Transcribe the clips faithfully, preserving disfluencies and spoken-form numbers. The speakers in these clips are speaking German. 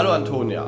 Hallo Antonia.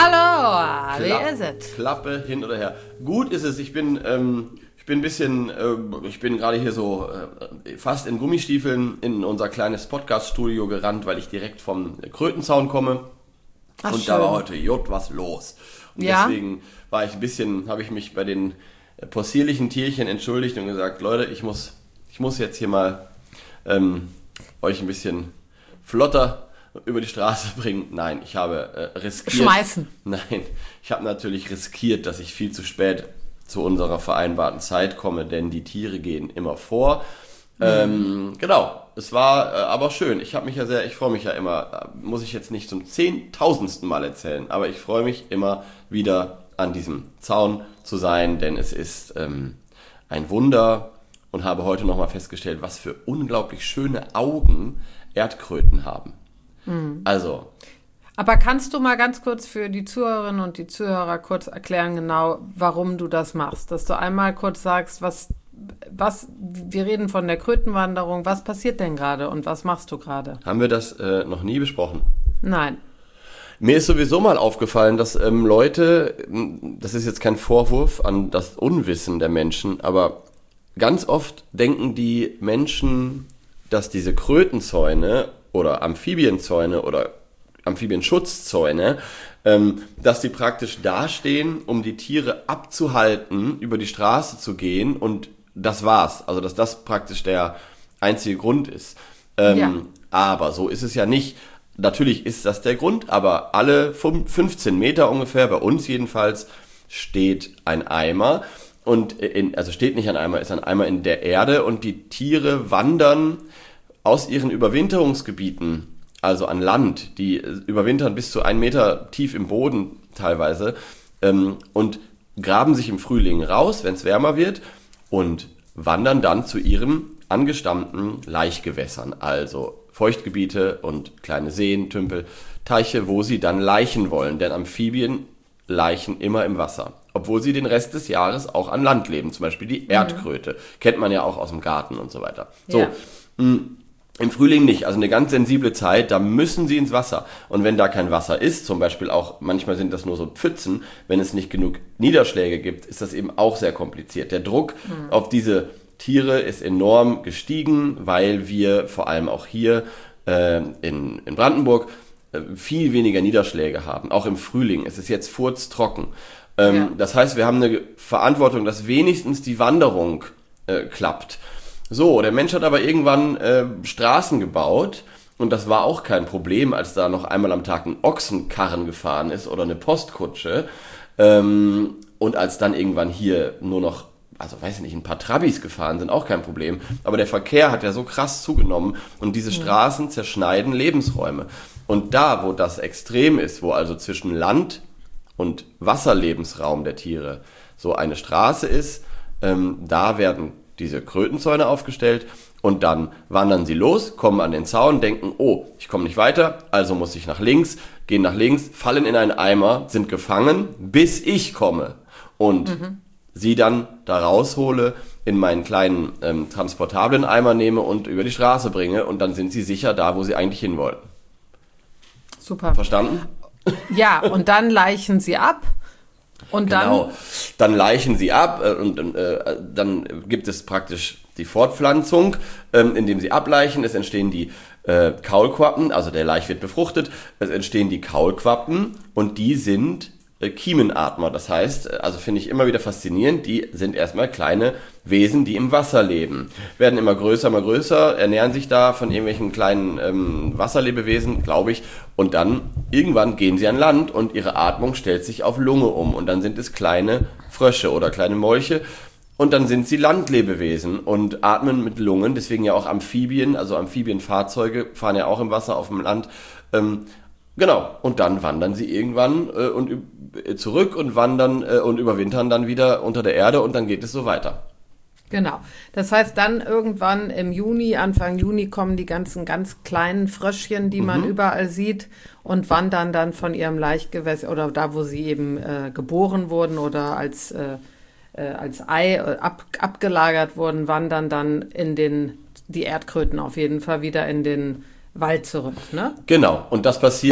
Hallo, Klapp, wie ist es? Klappe hin oder her. Gut ist es, ich bin, ähm, ich bin ein bisschen, äh, ich bin gerade hier so äh, fast in Gummistiefeln in unser kleines Podcast-Studio gerannt, weil ich direkt vom Krötenzaun komme. Ach, und schön. da war heute Jod was los. Und Ja? deswegen war ich ein bisschen, habe ich mich bei den possierlichen Tierchen entschuldigt und gesagt, Leute, ich muss, ich muss jetzt hier mal ähm, euch ein bisschen flotter über die Straße bringen. Nein, ich habe äh, riskiert. Schmeißen. Nein, ich habe natürlich riskiert, dass ich viel zu spät zu unserer vereinbarten Zeit komme, denn die Tiere gehen immer vor. Mhm. Ähm, genau, es war äh, aber schön. Ich habe mich ja sehr, ich freue mich ja immer, äh, muss ich jetzt nicht zum zehntausendsten Mal erzählen, aber ich freue mich immer wieder an diesem Zaun zu sein, denn es ist ähm, ein Wunder und habe heute nochmal festgestellt, was für unglaublich schöne Augen Erdkröten haben. Mhm. Also. Aber kannst du mal ganz kurz für die Zuhörerinnen und die Zuhörer kurz erklären, genau, warum du das machst? Dass du einmal kurz sagst, was, was, wir reden von der Krötenwanderung, was passiert denn gerade und was machst du gerade? Haben wir das äh, noch nie besprochen? Nein. Mir ist sowieso mal aufgefallen, dass ähm, Leute, das ist jetzt kein Vorwurf an das Unwissen der Menschen, aber ganz oft denken die Menschen, dass diese Krötenzäune oder Amphibienzäune oder Amphibienschutzzäune, ähm, dass die praktisch dastehen, um die Tiere abzuhalten, über die Straße zu gehen und das war's. Also dass das praktisch der einzige Grund ist. Ähm, ja. Aber so ist es ja nicht. Natürlich ist das der Grund, aber alle fünfzehn Meter ungefähr, bei uns jedenfalls, steht ein Eimer. Und in, also steht nicht ein Eimer, ist ein Eimer in der Erde und die Tiere wandern aus ihren Überwinterungsgebieten, also an Land, die überwintern bis zu einen Meter tief im Boden teilweise, ähm, und graben sich im Frühling raus, wenn es wärmer wird, und wandern dann zu ihren angestammten Laichgewässern, also Feuchtgebiete und kleine Seen, Tümpel, Teiche, wo sie dann laichen wollen, denn Amphibien laichen immer im Wasser, obwohl sie den Rest des Jahres auch an Land leben, zum Beispiel die Erdkröte, mhm. kennt man ja auch aus dem Garten und so weiter. So, ja. mh, im Frühling nicht, also eine ganz sensible Zeit, da müssen sie ins Wasser. Und wenn da kein Wasser ist, zum Beispiel auch, manchmal sind das nur so Pfützen, wenn es nicht genug Niederschläge gibt, ist das eben auch sehr kompliziert. Der Druck mhm. auf diese Tiere ist enorm gestiegen, weil wir vor allem auch hier äh, in, in Brandenburg äh, viel weniger Niederschläge haben. Auch im Frühling. Es ist jetzt furztrocken. Ähm, ja. Das heißt, wir haben eine Verantwortung, dass wenigstens die Wanderung äh, klappt. So, der Mensch hat aber irgendwann äh, Straßen gebaut und das war auch kein Problem, als da noch einmal am Tag ein Ochsenkarren gefahren ist oder eine Postkutsche. Ähm, und als dann irgendwann hier nur noch, also weiß ich nicht, ein paar Trabis gefahren sind, auch kein Problem. Aber der Verkehr hat ja so krass zugenommen und diese Straßen zerschneiden Lebensräume. Und da, wo das extrem ist, wo also zwischen Land und Wasserlebensraum der Tiere so eine Straße ist, ähm, da werden diese Krötenzäune aufgestellt und dann wandern sie los, kommen an den Zaun, denken, oh, ich komme nicht weiter, also muss ich nach links, gehen nach links, fallen in einen Eimer, sind gefangen, bis ich komme und mhm. sie dann da raushole, in meinen kleinen ähm, transportablen Eimer nehme und über die Straße bringe und dann sind sie sicher da, wo sie eigentlich hin wollten. Super. Verstanden? Ja, und dann laichen sie ab. Und dann, genau, dann laichen sie ab äh, und äh, dann gibt es praktisch die Fortpflanzung, ähm, indem sie ablaichen. Es entstehen die äh, Kaulquappen, also der Laich wird befruchtet, es entstehen die Kaulquappen und die sind äh, Kiemenatmer. Das heißt, also finde ich immer wieder faszinierend, die sind erstmal kleine Wesen, die im Wasser leben. Werden immer größer, immer größer, ernähren sich da von irgendwelchen kleinen ähm, Wasserlebewesen, glaube ich. Und dann irgendwann gehen sie an Land und ihre Atmung stellt sich auf Lunge um. Und dann sind es kleine Frösche oder kleine Molche. Und dann sind sie Landlebewesen und atmen mit Lungen. Deswegen ja auch Amphibien, also Amphibienfahrzeuge fahren ja auch im Wasser auf dem Land. Ähm, genau. Und dann wandern sie irgendwann äh, und äh, zurück und wandern äh, und überwintern dann wieder unter der Erde und dann geht es so weiter. Genau. Das heißt, dann irgendwann im Juni, Anfang Juni kommen die ganzen ganz kleinen Fröschchen, die mhm. man überall sieht und wandern dann von ihrem Laichgewässer oder da, wo sie eben äh, geboren wurden oder als, äh, äh, als Ei äh, ab, abgelagert wurden, wandern dann in den, die Erdkröten auf jeden Fall wieder in den Wald zurück, ne? Genau. Und das passiert genau.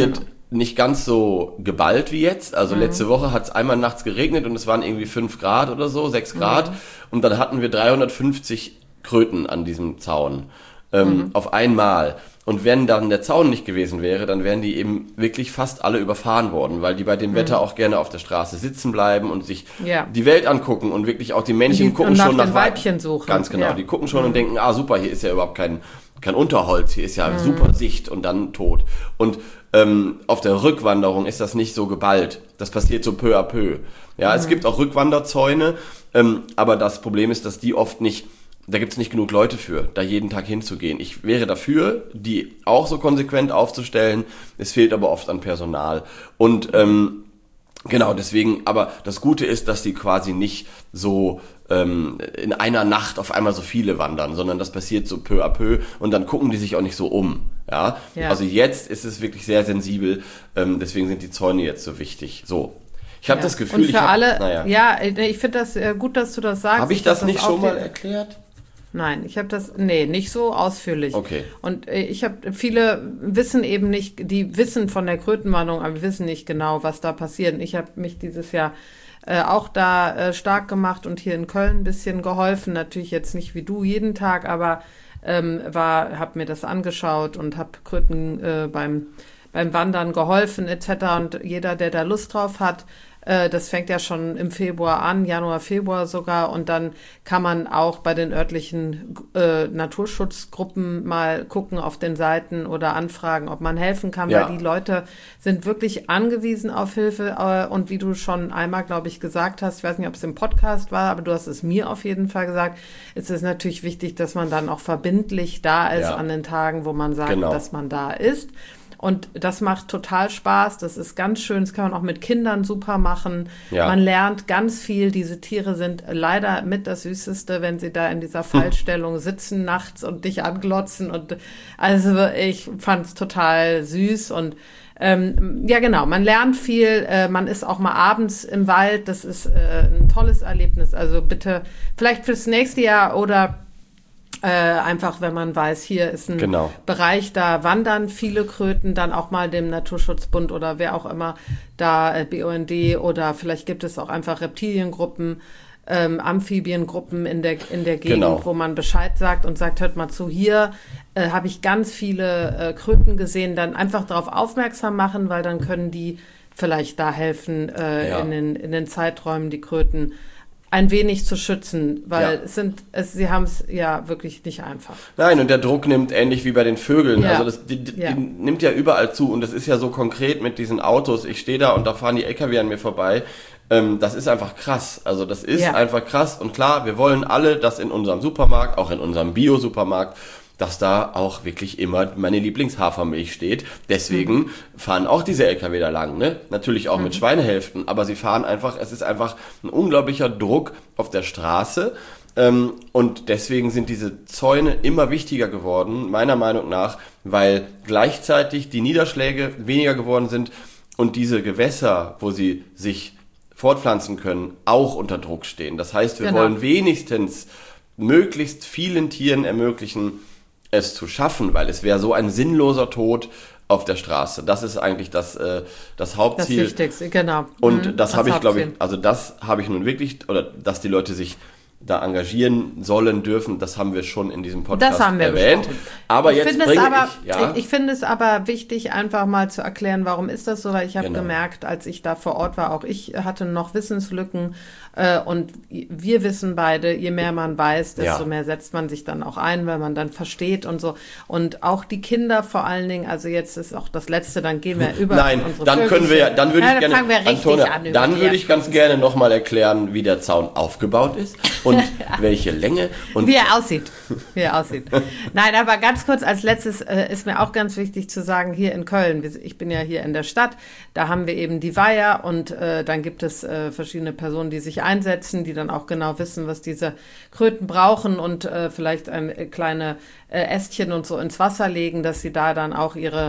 nicht ganz so geballt wie jetzt. Also mhm. letzte Woche hat es einmal nachts geregnet und es waren irgendwie fünf Grad oder so, sechs Grad. Mhm. Und dann hatten wir dreihundertfünfzig Kröten an diesem Zaun ähm, mhm. auf einmal. Und wenn dann der Zaun nicht gewesen wäre, dann wären die eben wirklich fast alle überfahren worden, weil die bei dem mhm. Wetter auch gerne auf der Straße sitzen bleiben und sich ja. die Welt angucken und wirklich auch die Männchen die, gucken nach schon nach Weibchen suchen. Ganz genau, ja. die gucken schon mhm. und denken, ah super, hier ist ja überhaupt kein kein Unterholz, hier ist ja mhm. super Sicht und dann tot. Und ähm, auf der Rückwanderung ist das nicht so geballt. Das passiert so peu à peu. Ja, mhm. es gibt auch Rückwanderzäune, ähm, aber das Problem ist, dass die oft nicht, da gibt es nicht genug Leute für, da jeden Tag hinzugehen. Ich wäre dafür, die auch so konsequent aufzustellen. Es fehlt aber oft an Personal. Und ähm, genau, deswegen, aber das Gute ist, dass die quasi nicht so ähm, in einer Nacht auf einmal so viele wandern, sondern das passiert so peu à peu und dann gucken die sich auch nicht so um. Ja, ja. Also jetzt ist es wirklich sehr sensibel, ähm, deswegen sind die Zäune jetzt so wichtig. So. Ich habe ja. das Gefühl, und für ich hab, alle, naja. ja, ich finde das äh, gut, dass du das sagst. Habe ich das nicht das schon mal erklärt? Nein, ich habe das, nee, nicht so ausführlich. Okay. Und äh, ich habe, viele wissen eben nicht, die wissen von der Krötenwanderung, aber wissen nicht genau, was da passiert. Ich habe mich dieses Jahr äh, auch da äh, stark gemacht und hier in Köln ein bisschen geholfen. Natürlich jetzt nicht wie du jeden Tag, aber ähm, war, habe mir das angeschaut und habe Kröten äh, beim beim Wandern geholfen et cetera. Und jeder, der da Lust drauf hat, äh, das fängt ja schon im Februar an, Januar, Februar sogar. Und dann kann man auch bei den örtlichen äh, Naturschutzgruppen mal gucken auf den Seiten oder anfragen, ob man helfen kann, ja. weil die Leute sind wirklich angewiesen auf Hilfe. Äh, und wie du schon einmal, glaube ich, gesagt hast, ich weiß nicht, ob es im Podcast war, aber du hast es mir auf jeden Fall gesagt, es ist natürlich wichtig, dass man dann auch verbindlich da ist ja. an den Tagen, wo man sagt, genau. dass man da ist. Und das macht total Spaß, das ist ganz schön, das kann man auch mit Kindern super machen. Ja. Man lernt ganz viel, diese Tiere sind leider mit das Süßeste, wenn sie da in dieser Fallstellung sitzen nachts und dich anglotzen. Und also ich fand's total süß und ähm, ja genau, man lernt viel, äh, man ist auch mal abends im Wald, das ist äh, ein tolles Erlebnis. Also bitte vielleicht fürs nächste Jahr oder Äh, einfach, wenn man weiß, hier ist ein genau. Bereich, da wandern viele Kröten, dann auch mal dem Naturschutzbund oder wer auch immer da, äh, B U N D oder vielleicht gibt es auch einfach Reptiliengruppen, ähm, Amphibiengruppen in der in der Gegend, genau. wo man Bescheid sagt und sagt, hört mal zu, hier äh, habe ich ganz viele äh, Kröten gesehen, dann einfach darauf aufmerksam machen, weil dann können die vielleicht da helfen, äh, ja. in den in den Zeiträumen die Kröten ein wenig zu schützen, weil ja. es sind, es, sie haben es ja wirklich nicht einfach. Nein, und der Druck nimmt ähnlich wie bei den Vögeln. Ja. Also das die, die, ja. die nimmt ja überall zu und das ist ja so konkret mit diesen Autos. Ich stehe da und da fahren die L K W an mir vorbei. Ähm, das ist einfach krass. Also das ist ja. einfach krass und klar, wir wollen alle, dass in unserem Supermarkt, auch in unserem Bio-Supermarkt, dass da auch wirklich immer meine Lieblingshafermilch steht. Deswegen mhm. fahren auch diese L K W da lang, ne? Natürlich auch mhm. mit Schweinehälften, aber sie fahren einfach, es ist einfach ein unglaublicher Druck auf der Straße. Ähm, und deswegen sind diese Zäune immer wichtiger geworden, meiner Meinung nach, weil gleichzeitig die Niederschläge weniger geworden sind und diese Gewässer, wo sie sich fortpflanzen können, auch unter Druck stehen. Das heißt, wir genau. wollen wenigstens möglichst vielen Tieren ermöglichen, es zu schaffen, weil es wäre so ein sinnloser Tod auf der Straße. Das ist eigentlich das, äh, das Hauptziel. Das Wichtigste, genau. Und mhm, das, das habe ich, glaube ich, Hauptziel. also das habe ich nun wirklich, oder dass die Leute sich da engagieren sollen, dürfen, das haben wir schon in diesem Podcast das haben wir erwähnt. Besprochen. Aber ich jetzt finde bringe es aber, ich, ja. Ich, ich finde es aber wichtig, einfach mal zu erklären, warum ist das so, weil ich habe genau. gemerkt, als ich da vor Ort war, auch ich hatte noch Wissenslücken äh, und wir wissen beide, je mehr man weiß, desto ja. mehr setzt man sich dann auch ein, weil man dann versteht und so. Und auch die Kinder vor allen Dingen, also jetzt ist auch das Letzte, dann gehen wir über Nein, unsere dann Vögelchen. können wir ja, dann würde ja, ich dann gerne, wir Antonia, an dann würde ich ganz gerne nochmal erklären, wie der Zaun aufgebaut ist und welche Länge und wie er aussieht. Wie er aussieht. Nein, aber ganz kurz als letztes äh, ist mir auch ganz wichtig zu sagen, hier in Köln, ich bin ja hier in der Stadt, da haben wir eben die Weiher und äh, dann gibt es äh, verschiedene Personen, die sich einsetzen, die dann auch genau wissen, was diese Kröten brauchen und äh, vielleicht ein äh, kleine äh, Ästchen und so ins Wasser legen, dass sie da dann auch ihre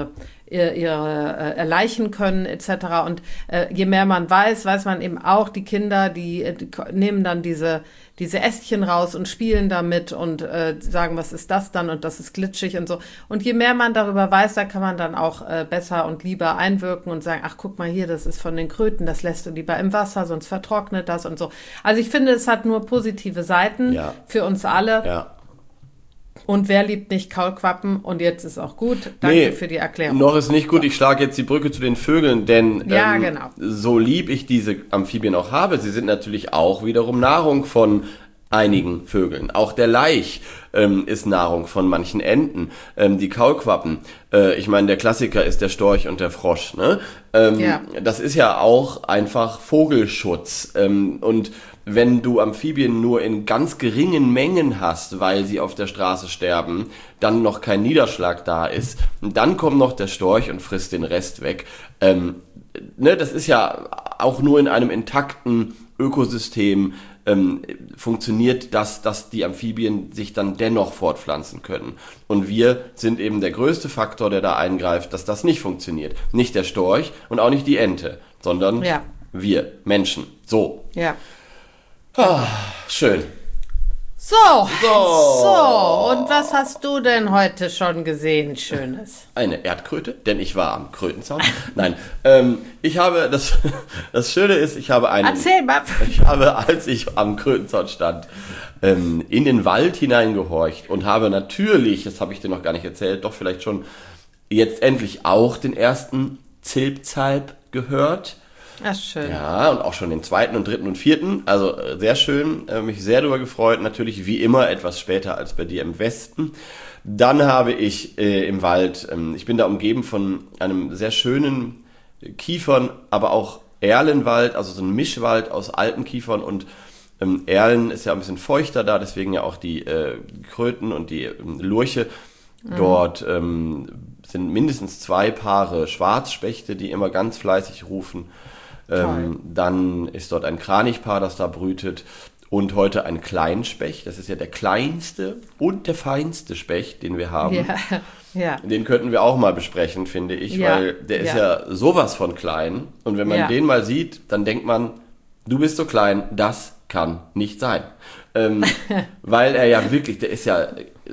ihre, ihre äh, erleichen können et cetera. Und äh, je mehr man weiß, weiß man eben auch, die Kinder, die, die nehmen dann diese diese Ästchen raus und spielen damit und äh, sagen, was ist das dann und das ist glitschig und so. Und je mehr man darüber weiß, da kann man dann auch äh, besser und lieber einwirken und sagen, ach, guck mal hier, das ist von den Kröten, das lässt du lieber im Wasser, sonst vertrocknet das und so. Also ich finde, es hat nur positive Seiten ja. für uns alle. Ja. Und wer liebt nicht Kaulquappen? Und jetzt ist auch gut. Danke nee, für die Erklärung. Noch ist nicht gut. Ich schlage jetzt die Brücke zu den Vögeln, denn ja, ähm, genau. so lieb ich diese Amphibien auch habe, sie sind natürlich auch wiederum Nahrung von einigen Vögeln. Auch der Laich ähm, ist Nahrung von manchen Enten. Ähm, die Kaulquappen, äh, ich meine, der Klassiker ist der Storch und der Frosch. Ne? Ähm, ja. Das ist ja auch einfach Vogelschutz. Ähm, und wenn du Amphibien nur in ganz geringen Mengen hast, weil sie auf der Straße sterben, dann noch kein Niederschlag da ist, dann kommt noch der Storch und frisst den Rest weg. Ähm, ne, das ist ja auch nur in einem intakten Ökosystem ähm, funktioniert das, dass die Amphibien sich dann dennoch fortpflanzen können. Und wir sind eben der größte Faktor, der da eingreift, dass das nicht funktioniert. Nicht der Storch und auch nicht die Ente, sondern ja. wir Menschen. So. Ja. Ah, schön. So, so, so, und was hast du denn heute schon gesehen, Schönes? Eine Erdkröte, denn ich war am Krötenzaun. Nein, ähm, ich habe, das, das Schöne ist, ich habe einen... Erzähl mal. Ich habe, als ich am Krötenzaun stand, ähm, in den Wald hineingehorcht und habe natürlich, das habe ich dir noch gar nicht erzählt, doch vielleicht schon jetzt endlich auch den ersten Zilpzalp gehört. Ach, schön. Ja, und auch schon den zweiten und dritten und vierten. Also sehr schön, äh, mich sehr darüber gefreut. Natürlich wie immer etwas später als bei dir im Westen. Dann habe ich äh, im Wald, ähm, ich bin da umgeben von einem sehr schönen Kiefern, aber auch Erlenwald, also so ein Mischwald aus alten Kiefern und ähm, Erlen ist ja ein bisschen feuchter da, deswegen ja auch die äh, Kröten und die ähm, Lurche. Mhm. Dort ähm, sind mindestens zwei Paare Schwarzspechte, die immer ganz fleißig rufen. Ähm, dann ist dort ein Kranichpaar, das da brütet. Und heute ein Kleinspecht. Das ist ja der kleinste und der feinste Specht, den wir haben. Ja, ja. Den könnten wir auch mal besprechen, finde ich, ja, weil der ist ja. ja sowas von klein. Und wenn man ja. den mal sieht, dann denkt man, du bist so klein, das kann nicht sein. Ähm, weil er ja wirklich, der ist ja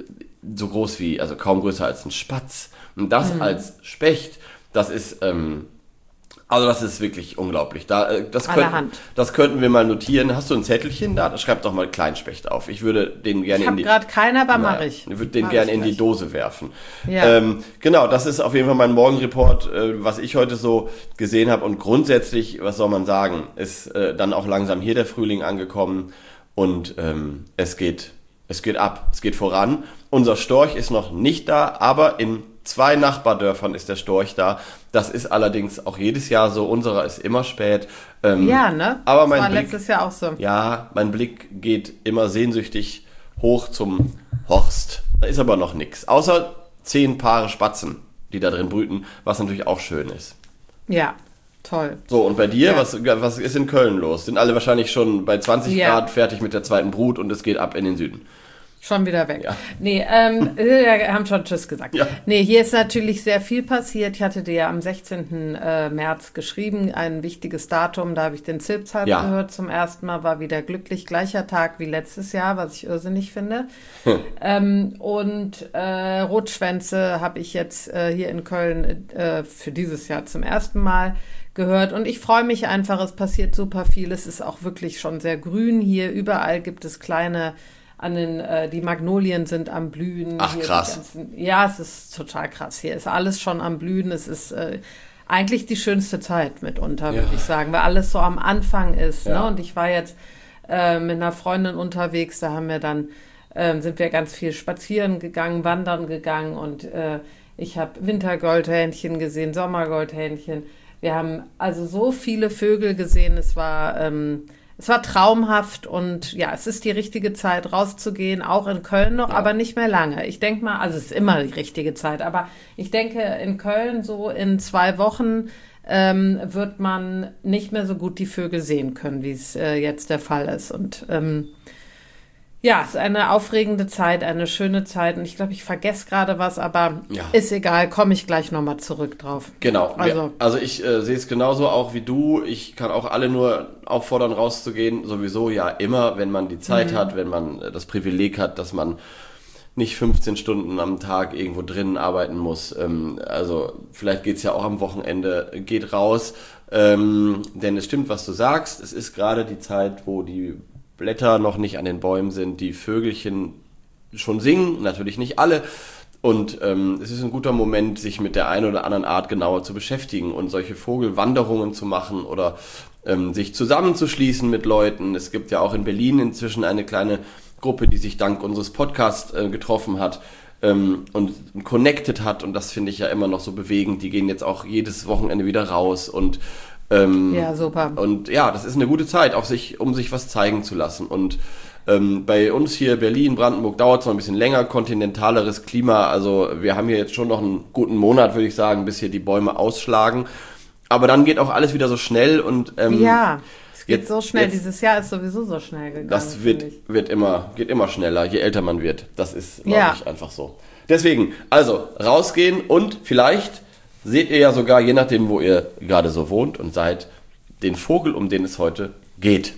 so groß wie, also kaum größer als ein Spatz. Und das mhm. als Specht, das ist... Ähm, Also das ist wirklich unglaublich. Da, das, könnten, das könnten wir mal notieren. Hast du ein Zettelchen da? Schreib doch mal Kleinspecht auf. Ich würde den gerne ich in die... Ich habe gerade keinen, aber mache ich. Ich würde den gerne in die Dose werfen. Ja. Ähm, genau, das ist auf jeden Fall mein Morgenreport, äh, was ich heute so gesehen habe. Und grundsätzlich, was soll man sagen, ist äh, dann auch langsam hier der Frühling angekommen. Und ähm, es geht, es geht ab, es geht voran. Unser Storch ist noch nicht da, aber in zwei Nachbardörfern ist der Storch da. Das ist allerdings auch jedes Jahr so. Unserer ist immer spät. Ähm, ja, ne? Aber mein das war Blick, letztes Jahr auch so. Ja, mein Blick geht immer sehnsüchtig hoch zum Horst. Da ist aber noch nichts. Außer zehn Paare Spatzen, die da drin brüten, was natürlich auch schön ist. Ja, toll. So, und bei dir, ja. was, was ist in Köln los? Sind alle wahrscheinlich schon bei zwanzig ja. Grad fertig mit der zweiten Brut und es geht ab in den Süden? Schon wieder weg. Ja. Nee, ähm, wir haben schon Tschüss gesagt. Ja. Nee, hier ist natürlich sehr viel passiert. Ich hatte dir ja am sechzehnten März geschrieben, ein wichtiges Datum. Da habe ich den Zilpzalp ja. gehört zum ersten Mal. War wieder glücklich, gleicher Tag wie letztes Jahr, was ich irrsinnig finde. Hm. Ähm, und äh, Rotschwänze habe ich jetzt äh, hier in Köln äh, für dieses Jahr zum ersten Mal gehört. Und ich freue mich einfach, es passiert super viel. Es ist auch wirklich schon sehr grün hier. Überall gibt es kleine... An den, äh, die Magnolien sind am Blühen. Ach, hier krass. Ganzen, ja, es ist total krass. Hier ist alles schon am Blühen. Es ist äh, eigentlich die schönste Zeit mitunter, ja. würde ich sagen, weil alles so am Anfang ist. Ja. Ne? Und ich war jetzt äh, mit einer Freundin unterwegs, da haben wir dann, äh, sind wir ganz viel spazieren gegangen, wandern gegangen und äh, ich habe Wintergoldhähnchen gesehen, Sommergoldhähnchen. Wir haben also so viele Vögel gesehen, es war... Ähm, Es war traumhaft und ja, es ist die richtige Zeit rauszugehen, auch in Köln noch, ja. aber nicht mehr lange. Ich denke mal, also es ist immer die richtige Zeit, aber ich denke in Köln so in zwei Wochen ähm, wird man nicht mehr so gut die Vögel sehen können, wie es äh, jetzt der Fall ist. Und ähm, Ja, es ist eine aufregende Zeit, eine schöne Zeit. Und ich glaube, ich vergesse gerade was, aber Ja. ist egal, komme ich gleich nochmal zurück drauf. Genau. Also, Wir, also ich äh, sehe es genauso auch wie du. Ich kann auch alle nur auffordern, rauszugehen. Sowieso ja immer, wenn man die Zeit Mhm. hat, wenn man äh, das Privileg hat, dass man nicht fünfzehn Stunden am Tag irgendwo drinnen arbeiten muss. Ähm, also vielleicht geht's ja auch am Wochenende. Geht raus. Ähm, denn es stimmt, was du sagst. Es ist gerade die Zeit, wo die Blätter noch nicht an den Bäumen sind, die Vögelchen schon singen, natürlich nicht alle. Und ähm, es ist ein guter Moment, sich mit der einen oder anderen Art genauer zu beschäftigen und solche Vogelwanderungen zu machen oder ähm, sich zusammenzuschließen mit Leuten. Es gibt ja auch in Berlin inzwischen eine kleine Gruppe, die sich dank unseres Podcasts äh, getroffen hat ähm, und connected hat. Und das finde ich ja immer noch so bewegend. Die gehen jetzt auch jedes Wochenende wieder raus und ähm, ja, super. Und ja, das ist eine gute Zeit, auch sich, um sich was zeigen zu lassen. Und ähm, bei uns hier Berlin, Brandenburg dauert es noch ein bisschen länger, kontinentaleres Klima. Also wir haben hier jetzt schon noch einen guten Monat, würde ich sagen, bis hier die Bäume ausschlagen. Aber dann geht auch alles wieder so schnell und ähm, Ja, es geht jetzt- so schnell. jetzt- Dieses Jahr ist sowieso so schnell gegangen. das wird, finde ich. wird immer, geht immer schneller, je älter man wird. Das ist, glaube Ja. ich, einfach so. Deswegen, also rausgehen und vielleicht seht ihr ja sogar, je nachdem, wo ihr gerade so wohnt und seid, den Vogel, um den es heute geht.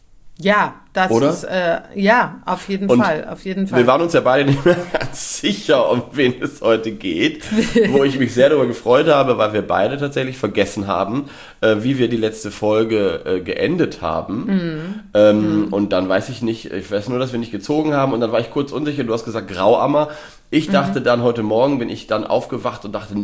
Ja, das Oder? ist, äh, ja, auf jeden Und Fall, auf jeden Fall. Wir waren uns ja beide nicht mehr ganz sicher, um wen es heute geht, wo ich mich sehr darüber gefreut habe, weil wir beide tatsächlich vergessen haben, äh, wie wir die letzte Folge äh, geendet haben. Mhm. Ähm, Und dann weiß ich nicht, ich weiß nur, dass wir nicht gezogen haben und dann war ich kurz unsicher, du hast gesagt Grauammer. Ich Mhm. dachte dann heute Morgen, bin ich dann aufgewacht und dachte, nee,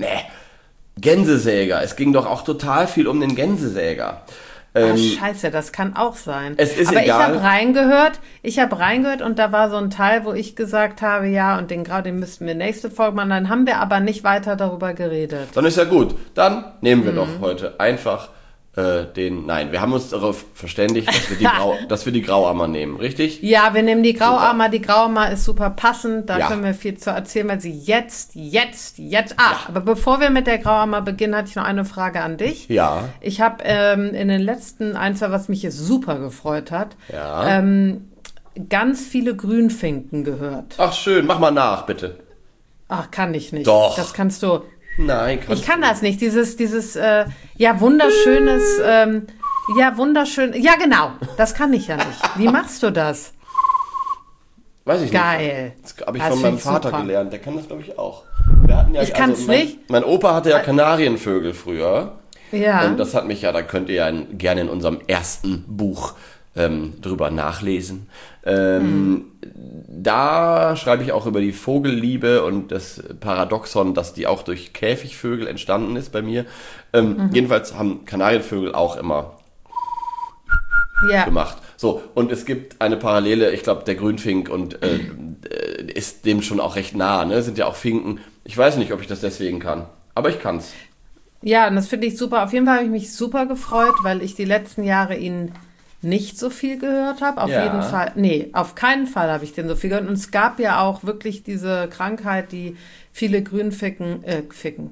Gänsesäger. Es ging doch auch total viel um den Gänsesäger. Ah, Ähm, scheiße, das kann auch sein. es ist Aber egal. ich habe reingehört, ich habe reingehört und da war so ein Teil, wo ich gesagt habe, ja, und den gerade den müssten wir nächste Folge machen. Dann haben wir aber nicht weiter darüber geredet. Dann ist ja gut. Dann nehmen Mhm. wir doch heute einfach äh, den. Nein, wir haben uns darauf verständigt, dass wir die, Grau, dass wir die Grauammer nehmen, richtig? Ja, wir nehmen die Grauammer. Die Grauammer ist super passend. Da Ja. können wir viel zu erzählen, weil sie jetzt, jetzt, jetzt. Ah, aber bevor wir mit der Grauammer beginnen, hatte ich noch eine Frage an dich. Ja. Ich habe ähm, in den letzten ein, zwei, was mich jetzt super gefreut hat, Ja. ähm, ganz viele Grünfinken gehört. Ach schön, mach mal nach, bitte. Ach, kann ich nicht. Doch. Das kannst du. Nein, kannst Ich kann du das nicht. Dieses, dieses, äh, ja, wunderschönes, ähm, ja, wunderschön. Ja, genau. Das kann ich ja nicht. Wie machst du das? Weiß ich Geil. nicht. Das habe ich Das von find meinem ich Vater super. gelernt. Der kann das, glaube ich, auch. Wir hatten ja, Ich kann's mein, nicht. Mein Opa hatte ja Kanarienvögel früher. Ja. Und das hat mich ja, da könnt ihr ja in, gerne in unserem ersten Buch ähm, drüber nachlesen. Ähm, Da schreibe ich auch über die Vogelliebe und das Paradoxon, dass die auch durch Käfigvögel entstanden ist bei mir. Ähm, Jedenfalls haben Kanarienvögel auch immer Ja. gemacht. So, und es gibt eine Parallele, ich glaube, der Grünfink und äh, äh, ist dem schon auch recht nah, ne? Sind ja auch Finken. Ich weiß nicht, ob ich das deswegen kann, aber ich kann's. Ja, und das finde ich super. Auf jeden Fall habe ich mich super gefreut, weil ich die letzten Jahre ihn nicht so viel gehört habe. Auf Ja. jeden Fall, nee, auf keinen Fall habe ich den so viel gehört. Und es gab ja auch wirklich diese Krankheit, die viele Grünficken, äh, Ficken.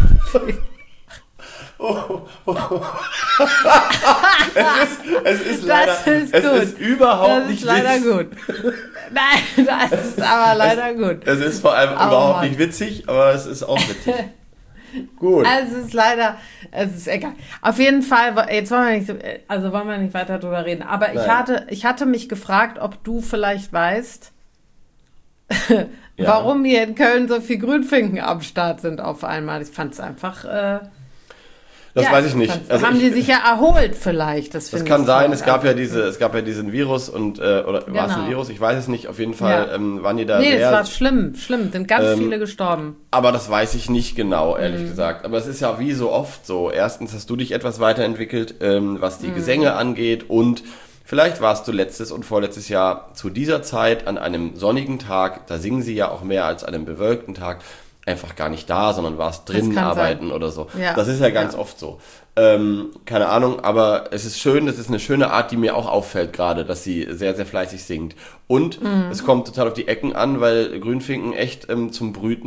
Es ist, es ist leider, Das ist es gut. ist überhaupt Das nicht ist leider witzig. gut. Nein, das ist aber leider gut. Es ist vor allem Oh, überhaupt Mann. nicht witzig, aber es ist auch witzig. Gut. Also es ist leider, es ist egal. Auf jeden Fall, jetzt wollen wir nicht, also wollen wir nicht weiter drüber reden. Aber ich Nein. hatte, ich hatte mich gefragt, ob du vielleicht weißt, Ja. warum hier in Köln so viel Grünfinken am Start sind auf einmal. Ich fand es einfach. Äh, Das ja, weiß ich nicht. fand's- Also haben ich, die sich ja erholt vielleicht? Das, das finde kann ich sein. toll. Es gab ja diese, es gab ja diesen Virus und äh, oder war es ein Genau. Virus? Ich weiß es nicht. Auf jeden Fall Ja. ähm, waren die da Nee, es sehr. war schlimm, schlimm. Sind ganz Ähm, viele gestorben. Aber das weiß ich nicht genau, ehrlich Mhm. gesagt. Aber es ist ja wie so oft so. Erstens hast du dich etwas weiterentwickelt, ähm, was Mhm. die Gesänge angeht. Und vielleicht warst du letztes und vorletztes Jahr zu dieser Zeit an einem sonnigen Tag, da singen sie ja auch mehr als an einem bewölkten Tag, einfach gar nicht da, sondern warst drinnen kann arbeiten oder so. Ja. Das ist ja ganz Ja. oft so. Ähm, keine Ahnung, aber es ist schön, das ist eine schöne Art, die mir auch auffällt gerade, dass sie sehr, sehr fleißig singt. Und Mhm. es kommt total auf die Ecken an, weil Grünfinken echt ähm, zum Brüten